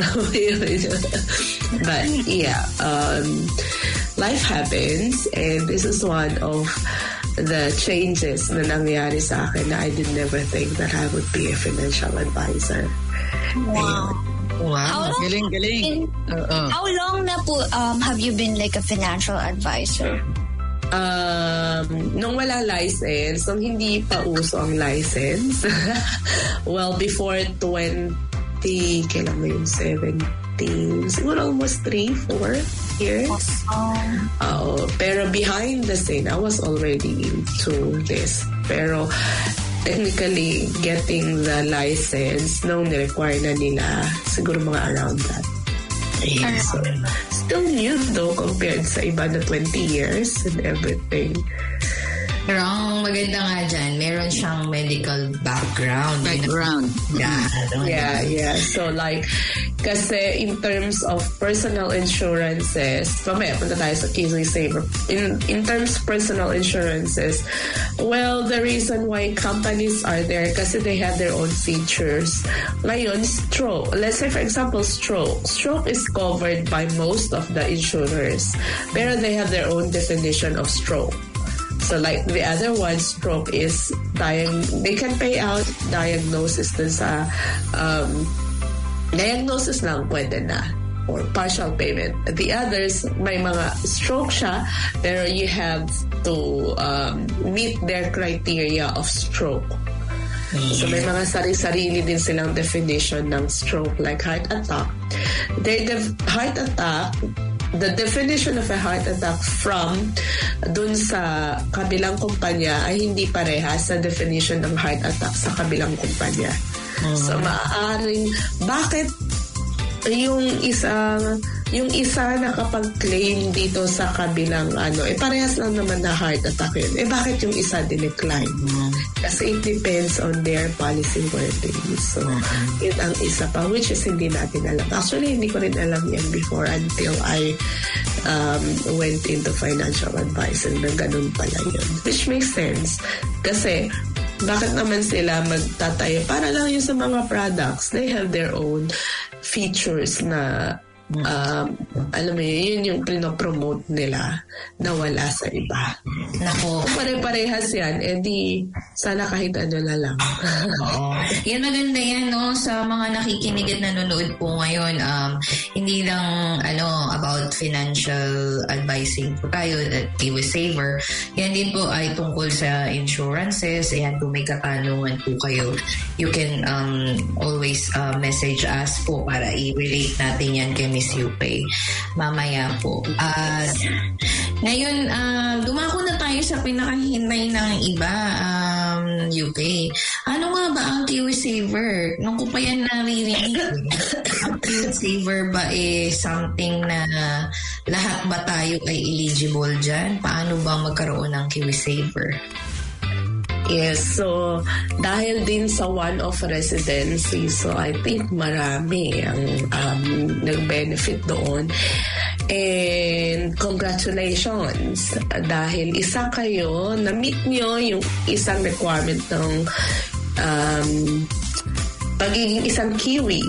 But yeah, um, life happens and this is one of the changes na nangyari sa akin na I did never think that I would be a financial advisor. Wow. Wow, galing, galing. Uh-uh. How long na po um, have you been like a financial advisor? Um, nung wala license, nung hindi pa uso ang license, well, before twenty, kailan mo yung seventeen, siguro almost three, four years. Um, Uh, pero behind the scene, I was already into this. Pero technically, getting the license, nung ni-require na nila, siguro mga around that. Yeah, so, still new though compared sa iba na twenty years and everything. Pero ang maganda nga dyan, meron siyang medical background. Background. Yeah. Yeah, yeah. So like, kasi in terms of personal insurances, mamaya punta tayo sa KiwiSaver. In, in terms of personal insurances, well, the reason why companies are there kasi they have their own features. Ngayon, stroke. Let's say for example, stroke. Stroke is covered by most of the insurers. Pero they have their own definition of stroke. So like the other one, stroke is diag- they can pay out diagnosis dun sa um, diagnosis lang pwede na or partial payment. The others, may mga stroke siya, pero you have to um, meet their criteria of stroke. So may mga sari-sarili din silang definition ng stroke, like heart attack. They def- heart attack, the definition of a heart attack from dun sa kabilang kumpanya ay hindi parehas sa definition ng heart attack sa kabilang kumpanya. Uh-huh. So maaaring, bakit yung isa yung isa nakapag-claim dito sa kabilang ano, eh parehas lang naman na heart attack yun. Eh bakit yung isa dinecline? Mm-hmm. Kasi it depends on their policy wording. So, mm-hmm. yun ang isa pa, which is hindi natin alam. Actually, hindi ko rin alam yan before until I um, went into financial advice and na ganun pala yun. Which makes sense. Kasi, bakit naman sila magtatayo? Para lang yun sa mga products. They have their own features na Um, alam mo yun, yun yung pinopromote nila na wala sa iba. Nako. Kung pare-parehas yan, edi sana kahit ano na lang. Oo. Yan, maganda yan, no? Sa mga nakikinig at nanonood po ngayon, um, hindi lang ano about financial advising po tayo at KiwiSaver. Yan din po ay tungkol sa insurances. Ayan, kung may katanungan po kayo, you can um, always uh, message us po para i-relate natin yan kay Miss U K mamaya po. At ngayon, uh, dumako na tayo sa pinakahintay ng iba, um, U K. Ano nga ba ang KiwiSaver? Nung ko pa yan naririnig, ang KiwiSaver ba eh something na lahat ba tayo ay eligible dyan? Paano ba magkaroon ng KiwiSaver? Yes, so dahil din sa one-off residency, so I think marami ang um, nag-benefit doon. And congratulations dahil isa kayo, na-meet nyo yung isang requirement ng um, pagiging isang Kiwi.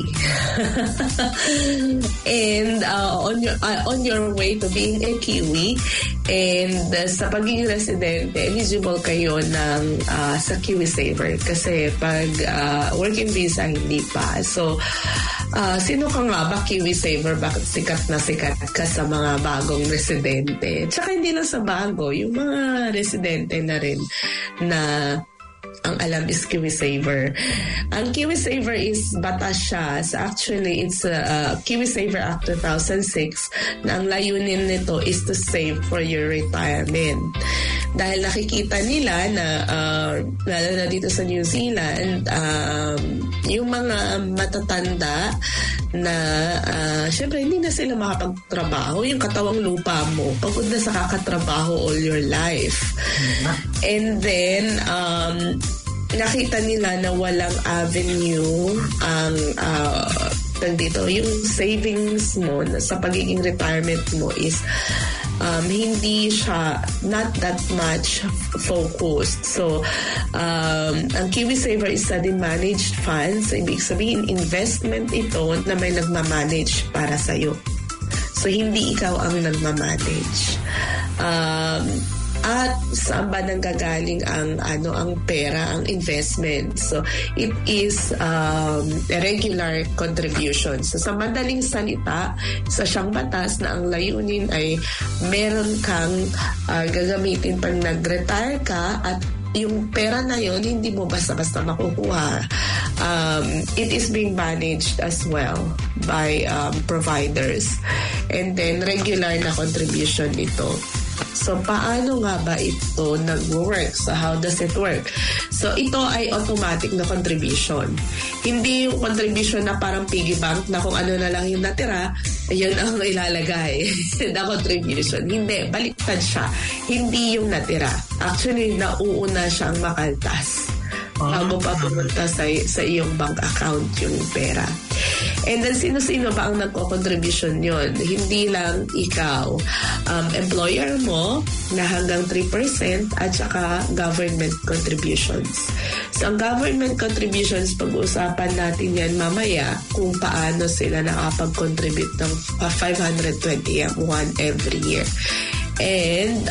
And uh, on your uh, on your way to being a Kiwi, and uh, sa pagiging residente, eligible kayo ng uh, sa KiwiSaver kasi pag uh, working visa hindi pa. So uh, sino ka nga ba KiwiSaver? Bakit sikat na sikat ka sa mga bagong residente? Tsaka hindi lang sa bago, yung mga residente na rin na ang alam is KiwiSaver. Ang KiwiSaver is batas siya. So actually, it's a uh, KiwiSaver Act two thousand six na ang layunin nito is to save for your retirement. Dahil nakikita nila na, uh, lalo na dito sa New Zealand, um, yung mga matatanda na, uh, syempre, hindi na sila makapagtrabaho. Yung katawang lupa mo, pagod na sa kakatrabaho all your life. And then, um, nakita nila na walang avenue ang uh, dito, yung savings mo sa pagiging retirement mo is um, hindi siya not that much focused. So, um, ang KiwiSaver is study managed funds. Ibig sabihin, investment ito na may nagmamanage para sa'yo. So, hindi ikaw ang nagmamanage. Um, At saan ba nanggagaling ang ano ang pera, ang investment? So it is um, a regular contribution. So sa madaling salita, sa siyang batas na ang layunin ay meron kang uh, gagamitin pag nag-retire ka at yung pera na yon hindi mo basta-basta makukuha. Um, it is being managed as well by um, providers. And then regular na contribution ito. So, paano nga ba ito nag-work? So, how does it work? So, ito ay automatic na contribution. Hindi yung contribution na parang piggy bank na kung ano na lang yung natira, yun ang ilalagay na contribution. Hindi, baliktad siya. Hindi yung natira. Actually, nauuna siyang makaltas bago pa pumunta sa, sa iyong bank account yung pera. And then, sino-sino ba ang nagko-contribution yun? Hindi lang ikaw. Um, employer mo na hanggang three percent at saka government contributions. So, ang government contributions, pag-uusapan natin yan mamaya kung paano sila nakapag-contribute ng five hundred twenty-one every year. And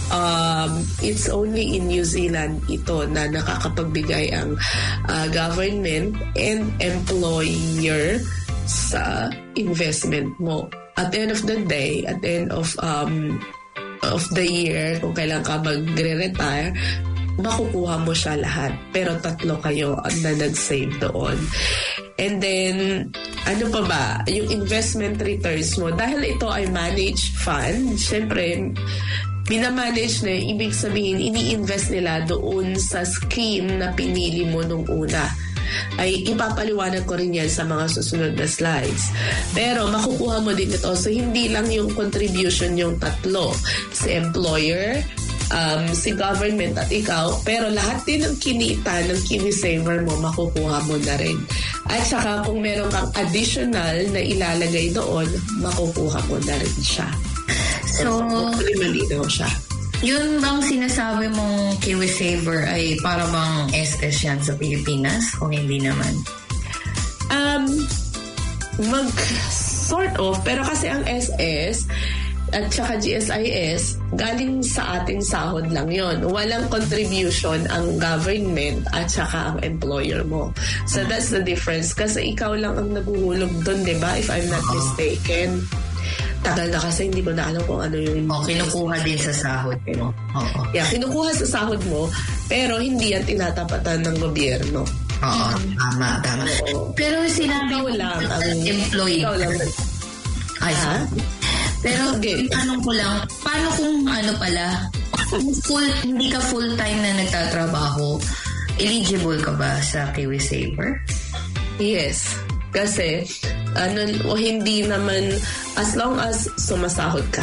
Um, it's only in New Zealand ito na nakakapagbigay ang uh, government and employer sa investment mo. At the end of the day, at the end of um of the year, kung kailan ka magre-retire, makukuha mo siya lahat. Pero tatlo kayo na nag-save doon. And then, ano pa ba? Yung investment returns mo, dahil ito ay managed fund, syempre, minamanage na, ibig sabihin, ini-invest nila doon sa scheme na pinili mo nung una. Ay ipapaliwanag ko rin yan sa mga susunod na slides. Pero makukuha mo din ito. So, hindi lang yung contribution yung tatlo. Si employer, um, si government at ikaw, pero lahat din ng kinita ng KiwiSaver mo, makukuha mo na rin. At saka kung meron kang additional na ilalagay doon, makukuha mo na rin siya. So, hopefully malinaw siya. Yun bang sinasabi mong KiwiSaver ay para bang S S yan sa Pilipinas? Kung hindi naman? Um, mag sort of, pero kasi ang S S at saka G S I S, galing sa ating sahod lang yon. Walang contribution ang government at saka ang employer mo. So that's the difference. Kasi ikaw lang ang naguhulog doon, di ba? If I'm not mistaken. Tagal na kasi hindi ko na alam kung ano yung... O, kinukuha din sa sahod mo. Oo. Yeah, kinukuha sa sahod mo, pero hindi yan tinatapatan ng gobyerno. Oo, tama, tama. Oo. Pero sinabi ko lang ang employee. Ikaw lang. Ay, ha? Pero okay. Tanong ko lang, paano kung ano pala, full, hindi ka full-time na nagtatrabaho, eligible ka ba sa KiwiSaver? Yes. Kasi, ano, o hindi naman, as long as sumasahod ka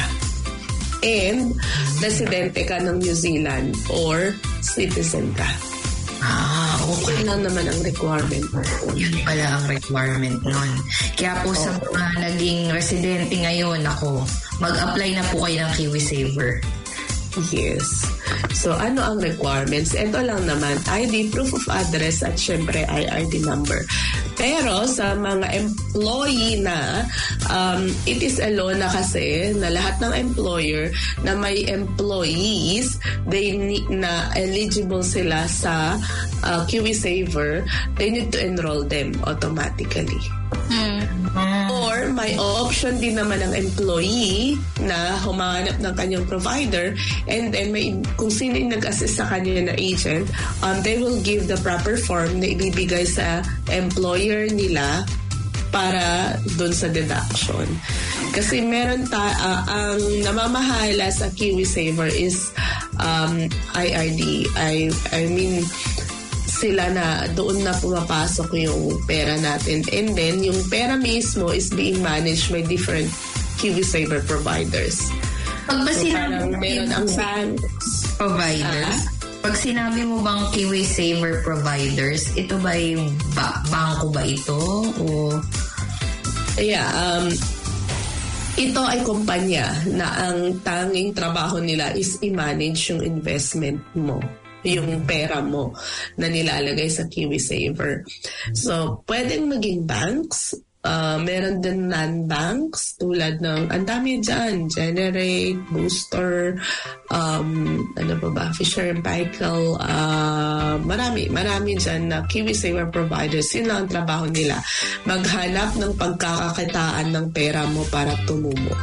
and residente ka ng New Zealand or citizen ka. Ah, okay. Yun lang naman ang requirement. Yun pala ang requirement nun. Kaya po sa mga naging residente ngayon, ako, mag-apply na po kayo ng KiwiSaver. Yes. So, ano ang requirements? Ito lang naman, I D, proof of address, at syempre I R D number. Pero sa mga employee na, um, it is a law na kasi na lahat ng employer na may employees, they need, na eligible sila sa uh, KiwiSaver, they need to enroll them automatically. Mm. Or may option din naman ng employee na humanap ng kanyang provider, and then may, kung sino yung nag-assist sa kanya na agent, um, they will give the proper form na ibibigay sa employer nila para dun sa deduction. Kasi meron ta, uh, ang namamahala sa KiwiSaver is um, I R D. I, I mean, sila na doon na pumapasok yung pera natin. And then, yung pera mismo is being managed by different KiwiSaver providers. Pag ba So, sinabi parang mo meron ang banks. providers, Ah? pag sinabi mo bang KiwiSaver providers, ito ba yung ba- bangko ba ito? O... Yeah, um, ito ay kumpanya na ang tanging trabaho nila is i-manage yung investment mo, yung pera mo na nilalagay sa KiwiSaver. So, pwedeng maging banks, uh, meron din non-banks tulad ng, ang dami dyan, Generate, Booster, um, ano ba ba, Fisher and Paykel, uh, marami, marami dyan na KiwiSaver providers. Yun lang ang trabaho nila. Maghanap ng pagkakakitaan ng pera mo para tumumo.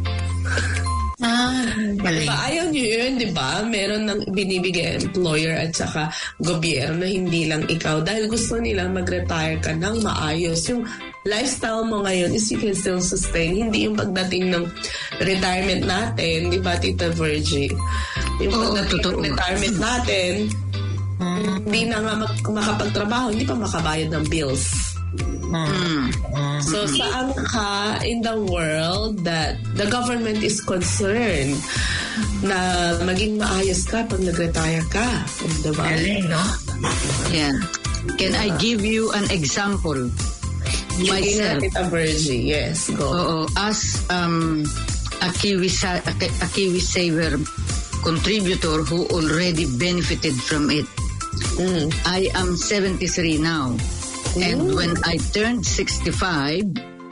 Ah, Diba, ayaw nyo yun, di ba? Meron ng binibigay employer at saka gobyerno, hindi lang ikaw. Dahil gusto nilang mag-retire ka ng maayos. Yung lifestyle mo ngayon is you can still sustain. Hindi yung pagdating ng retirement natin, di ba, Tita Virgie? Yung Oo, pagdating totoo. ng retirement natin, hindi na nga mak- makapagtrabaho, hindi pa makabayad ng bills. Mm. So, saan ka in the world that the government is concerned na maging maayos ka pag nag-retire ka? Diba? galing, no? Yeah. Can I give you an example? Sige nga, Myself. Tita Virgie. Yes, go. Oo, as um, a Kiwi a, a KiwiSaver contributor who already benefited from it. Mm. I am seventy-three now. And when I turned sixty-five,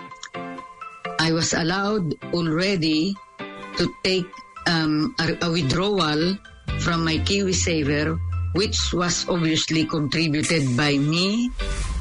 I was allowed already to take um, a, a withdrawal from my KiwiSaver, which was obviously contributed by me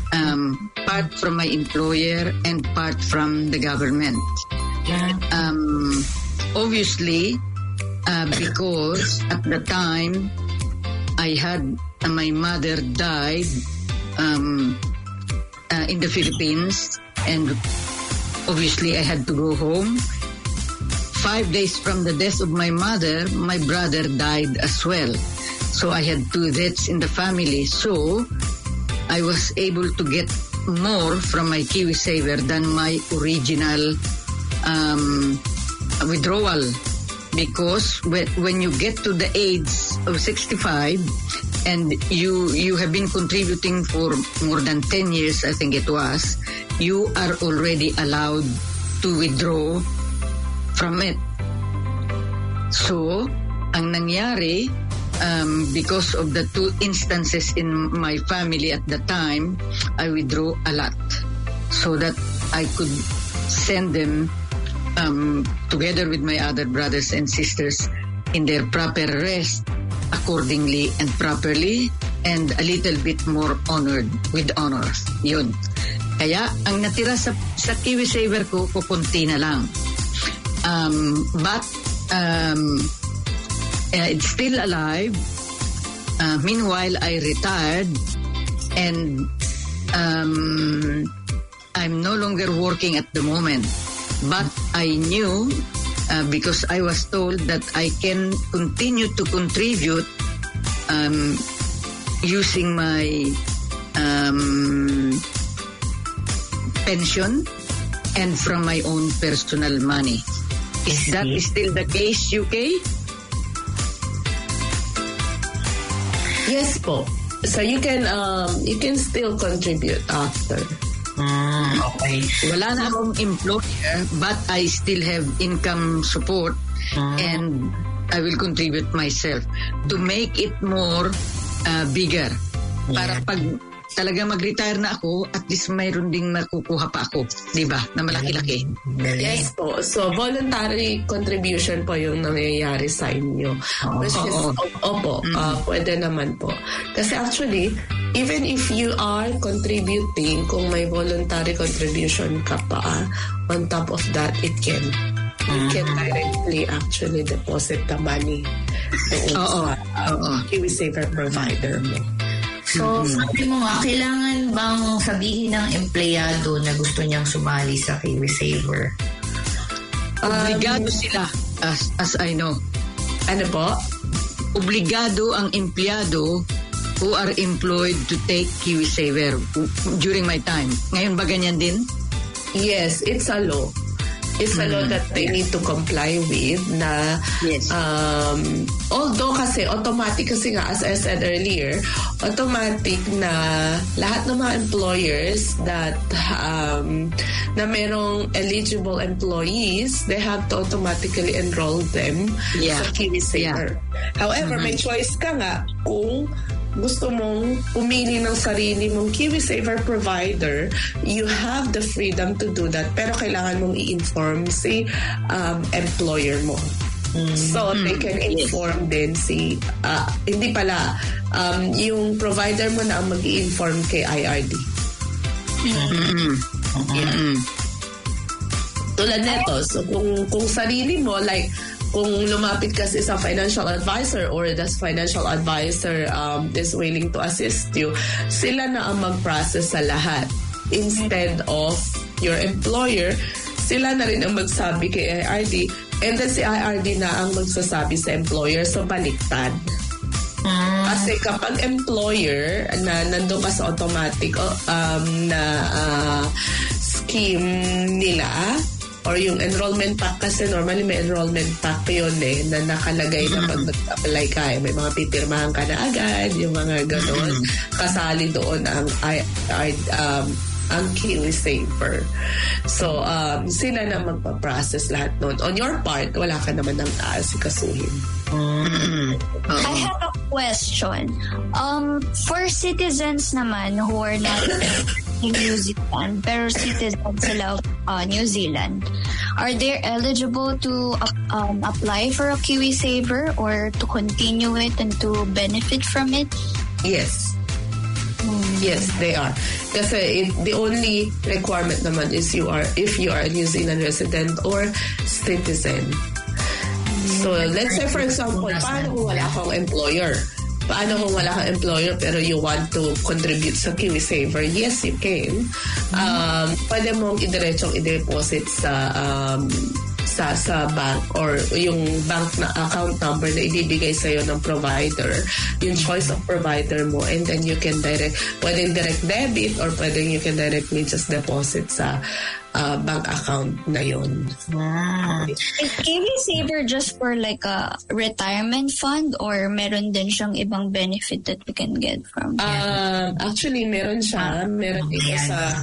um, part from my employer and part from the government. Um, obviously, uh, because at the time I had uh, my mother died um, uh, in the Philippines, and obviously I had to go home. Five days from the death of my mother, my brother died as well. So I had two deaths in the family. So I was able to get more from my KiwiSaver than my original um, withdrawal. Because when, when you get to the age of sixty-five and you you have been contributing for more than ten years, I think it was, you are already allowed to withdraw from it. So, ang nangyari, um, because of the two instances in my family at the time, I withdrew a lot so that I could send them um, together with my other brothers and sisters in their proper rest accordingly and properly and a little bit more honored with honors. Yun. Kaya, ang natira sa, sa KiwiSaver ko, kukunti na lang. Um, but um, uh, it's still alive. Uh, meanwhile, I retired and um, I'm no longer working at the moment. But I knew, uh, because I was told that I can continue to contribute um, using my um, pension and from my own personal money. Is that still the case, U K? Yes po. So you can um you can still contribute after. Mm, okay. Wala na akong employer, but I still have income support mm. and I will contribute myself to make it more uh, bigger. Yeah. Para pag talaga mag-retire na ako, at least mayroon ding makukuha pa ako, di ba? Na malaki-laki. Yes po. So, voluntary contribution po yung nangyayari sa inyo. Oh, Which is, oh, oh. opo, mm. uh, pwede naman po. Kasi actually, even if you are contributing, kung may voluntary contribution ka pa, on top of that, it can you can directly actually deposit the money doon sa uh, KiwiSaver provider mo. So, sabi mo nga, kailangan bang sabihin ng empleyado na gusto niyang sumali sa KiwiSaver? Obligado um, sila, as, as I know. Ano po? Obligado ang empleyado who are employed to take KiwiSaver during my time. Ngayon ba ganyan din? Yes, it's a law. It's a law that they need to comply with na yes. um, although kasi automatic kasi nga as I said earlier, automatic na lahat ng mga employers that um, na merong eligible employees, they have to automatically enroll them yeah. sa KiwiSaver. Yeah. However, mm-hmm. may choice ka nga kung gusto mong pumili ng sarili mong KiwiSaver provider, you have the freedom to do that. Pero kailangan mong i-inform si um, employer mo. Mm-hmm. So, they can inform yes. din si, uh, hindi pala, um, yung provider mo na ang mag-i-inform kay I R D. Mm-hmm. Yeah. Mm-hmm. Tulad neto, so kung, kung sarili mo, like, kung lumapit kasi sa financial advisor or the financial advisor um, is willing to assist you, sila na ang mag-process sa lahat. Instead of your employer, sila na rin ang magsabi kay I R D, and then si I R D na ang magsasabi sa employer, so baliktad. Kasi kapag employer na nandun ka sa automatic um, na uh, scheme nila, or yung enrollment pack, kasi normally may enrollment pack yun eh, na nakalagay na pag nag-apply ka, eh, may mga pipirmahan ka na agad, yung mga gano'n, kasali doon ang I, I, um, ang KiwiSaver. So, um, sila na magpa-process lahat noon. On your part, wala ka naman ng aasikasuhin. Mm-hmm. I have a question. Um, for citizens naman who are not in New Zealand, pero citizens sila uh, New Zealand, are they eligible to um, apply for a KiwiSaver or to continue it and to benefit from it? Yes. Hmm. Yes, they are. Kasi it, the only requirement naman is you are if you are a New Zealand resident or citizen. So, let's say for example, paano kung wala akong employer? Paano kung wala kang employer pero you want to contribute sa KiwiSaver? Yes, you can. Um, pwede mong idiretsong i-deposit sa um, sa sa bank or yung bank na account number na ibibigay sa'yo ng provider, yung choice of provider mo, and then you can direct, pwedeng direct debit or pwedeng you can directly just deposit sa uh, bank account na yun. Wow. Is KiwiSaver just for like a retirement fund or meron din siyang ibang benefit that we can get from it? Uh, actually, meron siya. Meron dito sa...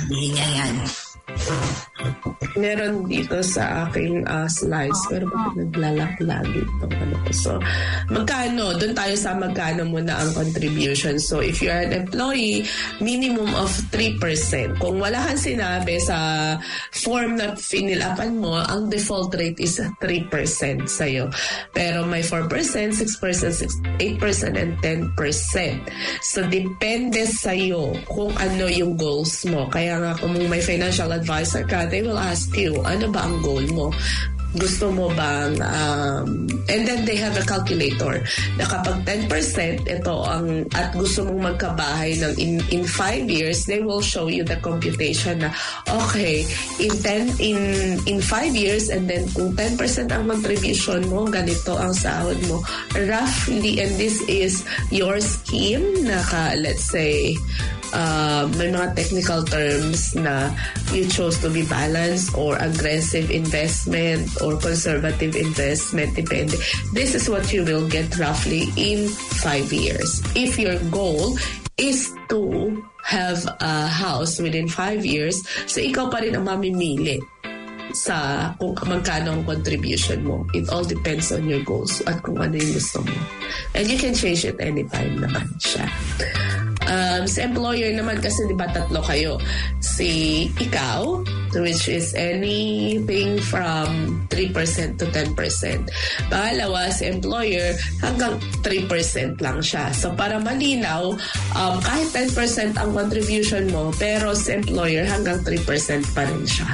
Meron dito sa aking uh, slides, pero bakit naglalak-lag itong ano ko. So, magkano? Doon tayo sa magkano muna ang contribution. So, if you are an employee, minimum of three percent. Kung wala kang sinabi sa form na finilapan mo, ang default rate is three percent sa'yo. Pero may four percent, six percent, eight percent, and ten percent. So, depende sa'yo kung ano yung goals mo. Kaya nga, kung may financial advisor ka, they will ask you, ano ba ang goal mo? Gusto mo bang, um, and then they have a calculator na kapag ten percent, ito ang, at gusto mong magkabahay ng in, in five years, they will show you the computation na, okay, in ten, in, in five years, and then kung ten percent ang contribution mo, ganito ang sahod mo. Roughly, and this is your scheme, naka, let's say, Uh, may mga technical terms na you chose to be balanced or aggressive investment or conservative investment, depende. This is what you will get roughly in five years. If your goal is to have a house within five years, so ikaw pa rin ang mamimili sa kung magkano ang contribution mo. It all depends on your goals at kung ano yung gusto mo. And you can change it anytime naman siya. Um, sa employer naman kasi di ba tatlo kayo. Si ikaw, which is anything from three percent to ten percent. Pangalawa, si employer, hanggang three percent lang siya. So para malinaw, um, kahit ten percent ang contribution mo, pero si employer hanggang three percent pa rin siya.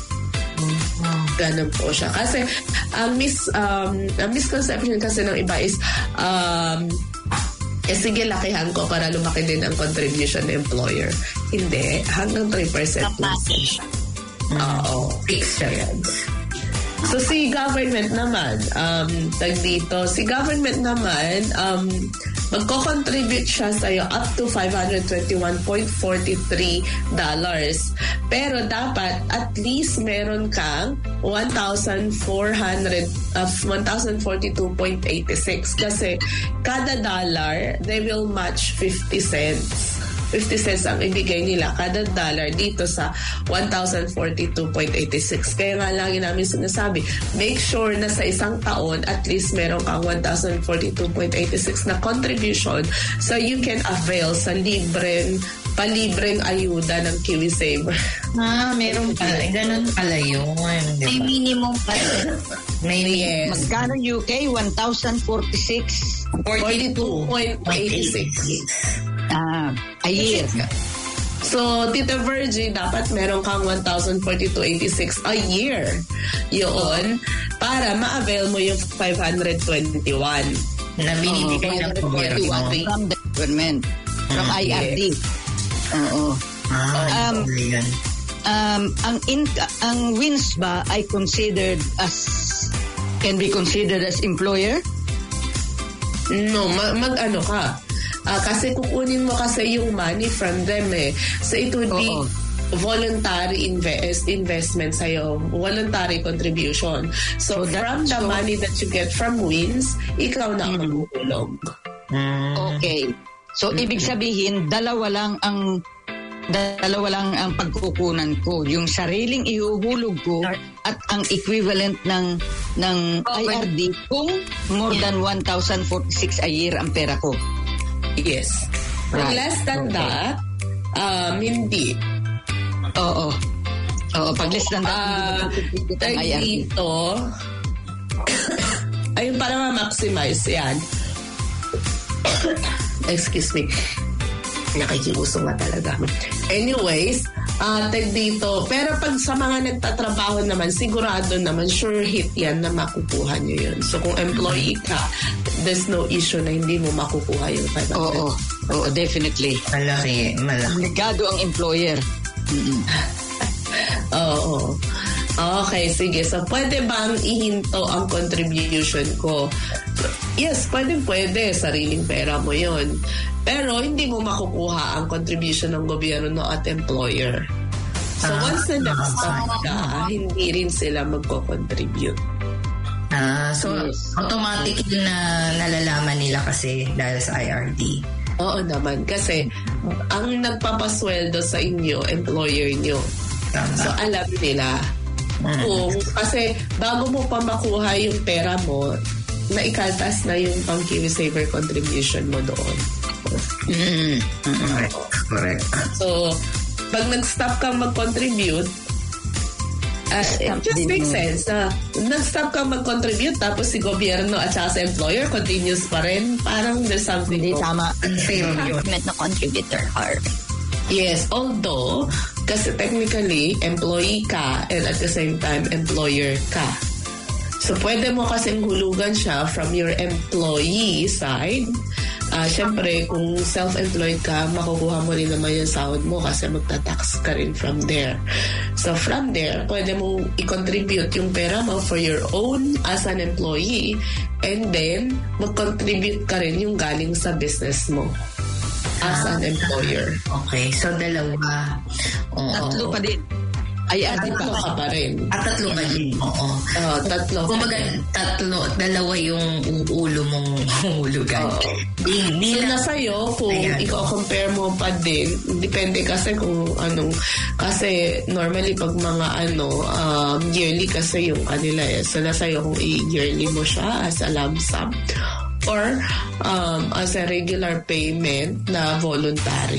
Ganun po siya. Kasi ang mis um, ang misconception kasi ng iba is um, eh sige, lakihan ko para lumaki din ang contribution ng employer. Hindi. Hanggang three percent lang siya. Oo. Fixed siya yan. So, si government naman, um, tag dito, si government naman, um, magko-contribute siya sa'yo up to five hundred twenty-one point four three dollars. Pero dapat at least meron kang one thousand four hundred, uh, one thousand forty-two point eight six kasi kada dollar, they will match fifty cents. fifty cents ang ibigay nila kada dollar dito sa one thousand forty-two point eight six. Kaya nga lagi namin sinasabi, make sure na sa isang taon at least meron kang one thousand forty-two point eight six na contribution so you can avail sa libreng palibreng ayuda ng KiwiSaver. Ah, meron pala. Ganun pala yun. May minimum pala. May yes. Magkano U K? one thousand forty-six? forty-two point eight six. Ah, a year. So, Tita Virgie, dapat meron kang one thousand forty-two point eight six a year. Yun, para ma-avail mo yung five hundred twenty-one. Na binibigay ng gobyerno. From the government. From I R D. Oo. Ah, um, um, ang in, ang wins ba ay considered as, can be considered as employer? No, mag, mag ano ka. Uh, kasi kukunin mo kasi yung money from them eh. So it would be Oo. voluntary invest investment sa'yo. Voluntary contribution. So, so from the so, money that you get from wins, ikaw na ang maghuhulog. Okay. So, mm-hmm. ibig sabihin, dalawa lang ang dalawa lang ang pagkukunan ko. Yung sariling ihuhulog ko at ang equivalent ng ng I R D kung more yeah. than one thousand forty-six a year ang pera ko. Yes. Right. Less than okay. that, um, hindi. Oo. Oo, pag less than that, uh, hindi ang I R D. Dito, ayun, para ma-maximize yan. Excuse me. nakikiuso nga talaga. Anyways, uh, tag dito. Pero pag sa mga nagtatrabaho naman, sigurado naman, sure hit yan na makukuha nyo yun. So kung employee ka, there's no issue na hindi mo makukuha yung five hundred. Oo, oo, definitely. Malaki, malaki. Ligado ang employer. Oo. Okay, sige. So, pwede bang ihinto ang contribution ko? Yes, pwede, pwede. Sariling pera mo yon. Pero, hindi mo makukuha ang contribution ng gobyerno at employer. So, ah, once na nag-stop ka, hindi rin sila magko-contribute. Ah, so, yes. Automatic yun na nalalaman nila kasi dahil sa I R D. Oo naman. Kasi, ang nagpapasweldo sa inyo, employer nyo. Tama. So, alam nila. Kung, kasi bago mo pa makuha yung pera mo, naikaltas na yung pang KiwiSaver contribution mo doon. Mm-hmm. Mm-hmm. Correct. So, pag nag-stop kang mag-contribute, uh, it just makes sense. Uh, nag-stop kang mag-contribute, tapos si gobyerno at saka sa employer continues pa rin. Parang there's something. Hindi tama. Unfair yun. Na contributor are. Yes, although, kasi technically, employee ka and at the same time, employer ka. So, pwede mo kasing hulugan siya from your employee side. Uh, Siyempre, kung self-employed ka, makukuha mo rin naman yung sahod mo kasi magta-tax ka rin from there. So, from there, pwede mong i-contribute yung pera mo for your own as an employee and then, mag-contribute ka rin yung galing sa business mo as an employer. Okay, so dalawa. Oo. Tatlo pa din. Ay, ati tatlo pa. ka pa rin. At tatlo pa din. Oo. Uh, tatlo. Kumbaga, tatlo, dalawa yung ulo mong hulugan. Uh, di, di so, na, nasa'yo, kung i-compare mo pa din, depende kasi kung anong, kasi normally pag mga ano, um, yearly kasi yung kanila eh. So, nasa'yo kung i-yearly mo siya as a lump sum or um, as a regular payment na voluntary.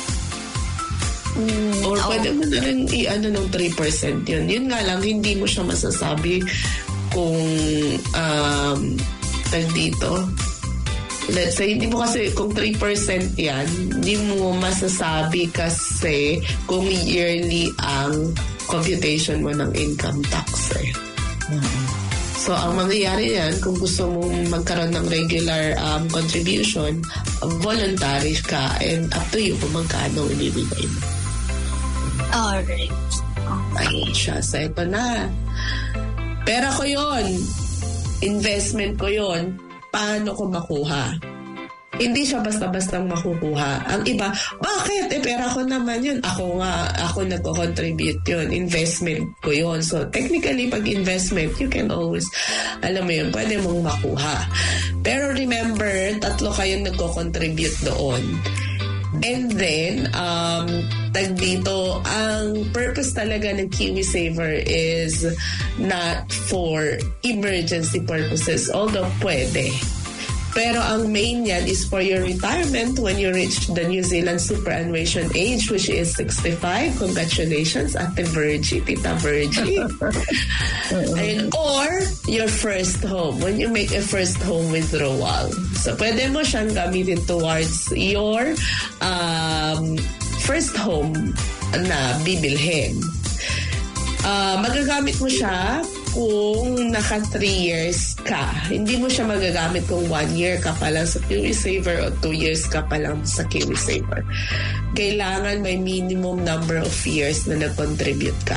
Mm, or oh. Pwede mo na rin i-ano ng three percent yun. Yun nga lang, hindi mo siya masasabi kung um, tag dito. Let's say, hindi mo kasi, kung three percent yan, hindi mo masasabi kasi kung yearly ang computation mo ng income tax eh. Mm-hmm. So, ang mangyayari yan, kung gusto mong magkaroon ng regular um, contribution, voluntary ka and up to you kung magkano ibibigay mo. Alright. Ayun siya. So, ito na. Pera ko yon, investment ko yon, paano ko makuha? Hindi siya basta-bastang makukuha. Ang iba, bakit? Eh, pera ko naman yun. Ako nga, ako nagko-contribute yun. Investment ko yun. So, technically, pag investment, you can always, alam mo yun, pwede mong makuha. Pero remember, tatlo kayong nagko-contribute doon. And then, um, tag dito, ang purpose talaga ng KiwiSaver is not for emergency purposes, although pwede. Pero ang main yan is for your retirement when you reach the New Zealand superannuation age, which is sixty-five. Congratulations, Ate Virgie, Tita Virgie. And, or your first home, when you make a first home withdrawal. So, pwede mo siyang gamitin towards your um, first home na bibilhin. Uh, magagamit mo siya kung naka three years ka. Hindi mo siya magagamit kung one year ka pa lang sa KiwiSaver o two years ka pa lang sa KiwiSaver. Kailangan may minimum number of years na nag-contribute ka.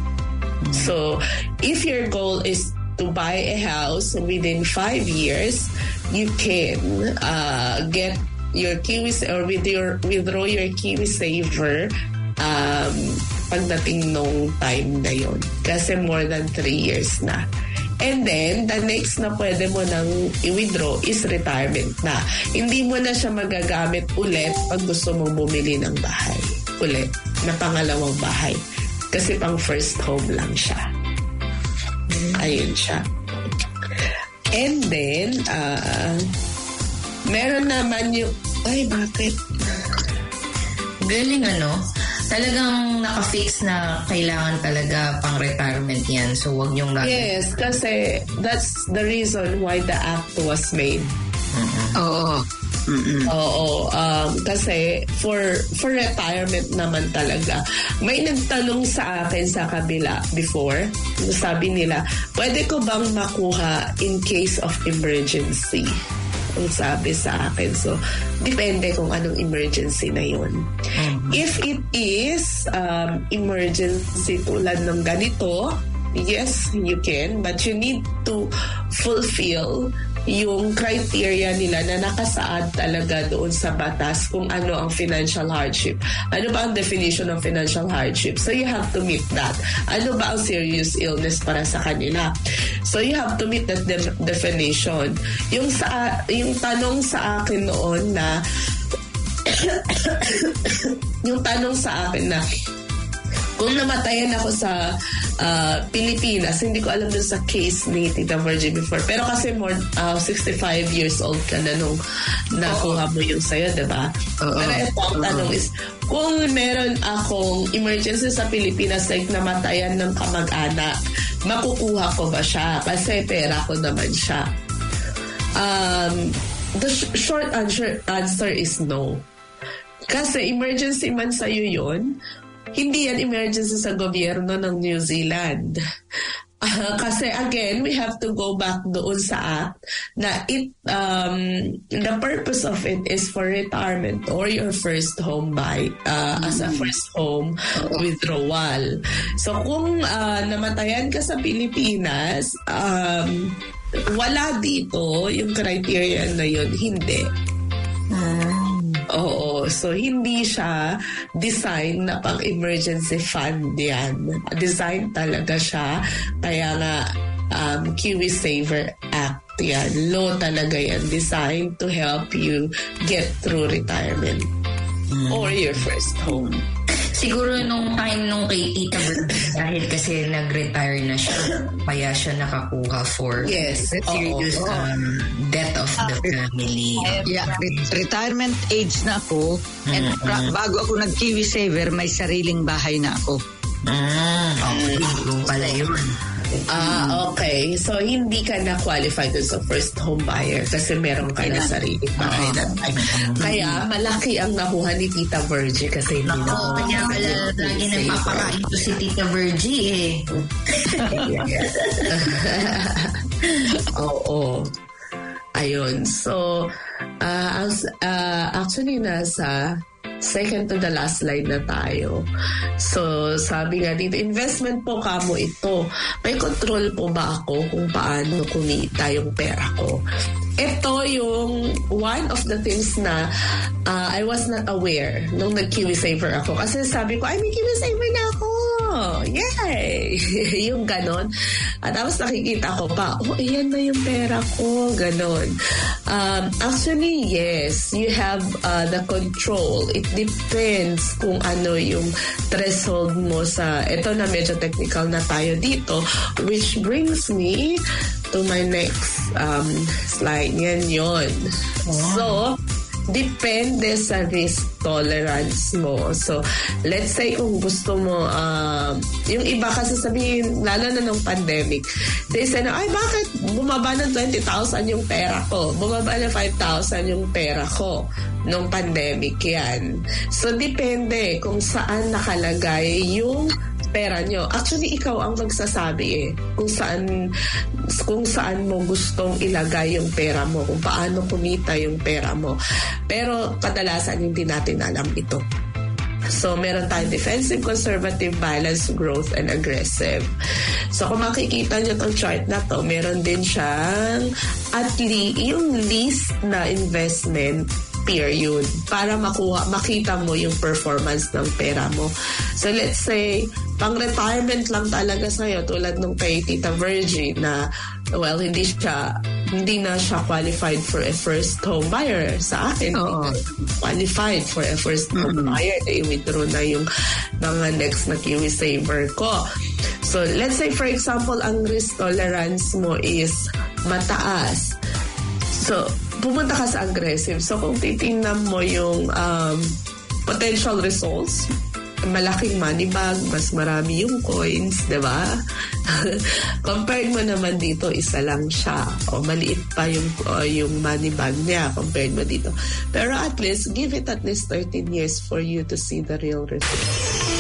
So, if your goal is to buy a house within five years, you can uh, get your Kiwis or with your withdraw your KiwiSaver um, pagdating nung time na yon. Kasi more than three years na. And then, the next na pwede mo nang i-withdraw is retirement na. Hindi mo na siya magagamit ulit pag gusto mong bumili ng bahay. Ulit, na pangalawang bahay. Kasi pang first home lang siya. Ayun siya. And then, uh, meron naman yung, ay, bakit? Galing ano? Talagang naka-fix na kailangan talaga pang retirement yan. So, wag niyong gagawin. Yes, kasi that's the reason why the act was made. Mm-hmm. Oo. Mm-mm. Oo, um, kasi for for retirement naman talaga. May nagtanong sa akin sa kabila before, sabi nila, pwede ko bang makuha in case of emergency? Ang sabi sa akin. So, depende kung anong emergency na yun. Mm-hmm. If it is um, emergency tulad ng ganito, yes, you can, but you need to fulfill yung criteria nila na nakasaad talaga doon sa batas kung ano ang financial hardship. Ano ba ang definition ng financial hardship? So you have to meet that. Ano ba ang serious illness para sa kanila? So you have to meet that de- definition. Yung sa yung tanong sa akin noon na yung tanong sa akin na kung namatayan ako sa uh, Pilipinas, hindi ko alam dun sa case ni Tita Virgie before. Pero kasi more uh, sixty-five years old ka na nung nakuha mo yung sayo, diba? Uh-oh. Pero ito ang tanong is, kung meron akong emergency sa Pilipinas, like namatayan ng kamag-anak, makukuha ko ba siya? Kasi pera ko naman siya. Um, the sh- short answer, answer is no. Kasi emergency man sa'yo yun, hindi yan emergency sa gobyerno ng New Zealand. Uh, kasi again, we have to go back doon sa act na it, um, the purpose of it is for retirement or your first home buy, uh, mm-hmm. as a first home withdrawal. So kung uh, namatayan ka sa Pilipinas, um, wala dito yung criteria na yun, hindi. Uh, Oo, so hindi siya design na pang emergency fund yan. Design talaga siya. Kaya nga, um, Kiwi Saver Act yan. Law talaga yan. Designed to help you get through retirement mm. or your first home. Siguro nung time nung kay Tita Virgie, dahil kasi nag-retire na siya, kaya siya nakakuha for yes. serious oh, oh. um, death of the family. Yeah, re- retirement age na ako. Mm-hmm. And pra- bago ako nag-Kiwi Saver, may sariling bahay na ako. Mm, okay. Yung pala yun. Ah, okay. So, hindi ka na qualified dun sa first home buyer kasi meron ka na sariling bahay na time. Kaya, malaki ang nakuha ni Tita Virgie kasi hindi na. Oo, kaya pala lagi napapakain ko si Tita Virgie eh. Oo. Ayun. So, uh, as, uh, actually, nasa second to the last slide na tayo. So, sabi nga dito, investment po kamo ito. May control po ba ako kung paano kumita yung pera ko? Ito yung one of the things na uh, I was not aware nung nag-Kiwi Saver ako. Kasi sabi ko, ay, may Kiwi Saver na ako. Yay! Yung ganon. At tapos nakikita ko pa, oh, ayan na yung pera ko. Ganon. Um, actually, yes, you have uh, the control. It depends kung ano yung threshold mo sa, ito na medyo technical na tayo dito, which brings me to my next um, slide. Yan yun. Wow. So, depende sa risk tolerance mo. So, let's say kung gusto mo, uh, yung iba kasi sabihin, lalo na nung pandemic, they say na, ay bakit bumaba ng twenty thousand yung pera ko? Bumaba na five thousand yung pera ko nung pandemic yan. So, depende kung saan nakalagay yung pera nyo. Actually, ikaw ang magsasabi eh kung saan kung saan mo gustong ilagay yung pera mo, kung paano kumita yung pera mo. Pero kadalasan hindi natin alam ito. So, meron tayong defensive, conservative, balanced, growth, and aggressive. So, kung makikita nyo tong chart na to, meron din siyang at least yung least na investment period para makuha, makita mo yung performance ng pera mo. So, let's say, pang-retirement lang talaga sa'yo, tulad nung kay Tita Virgie na, well, hindi siya, hindi na siya qualified for a first home buyer. Sa akin, Oo. qualified for a first home mm-hmm. buyer. I-withdraw na yung mga next na Kiwi Saver ko. So, let's say, for example, ang risk tolerance mo is mataas. So, pumunta ka sa aggressive. So, kung titingnan mo yung um, potential results malaking money bag, mas marami yung coins, di ba? Compared mo naman dito, isa lang siya. O maliit pa yung, o, yung money bag niya compared mo dito. Pero at least, give it at least thirteen years for you to see the real result.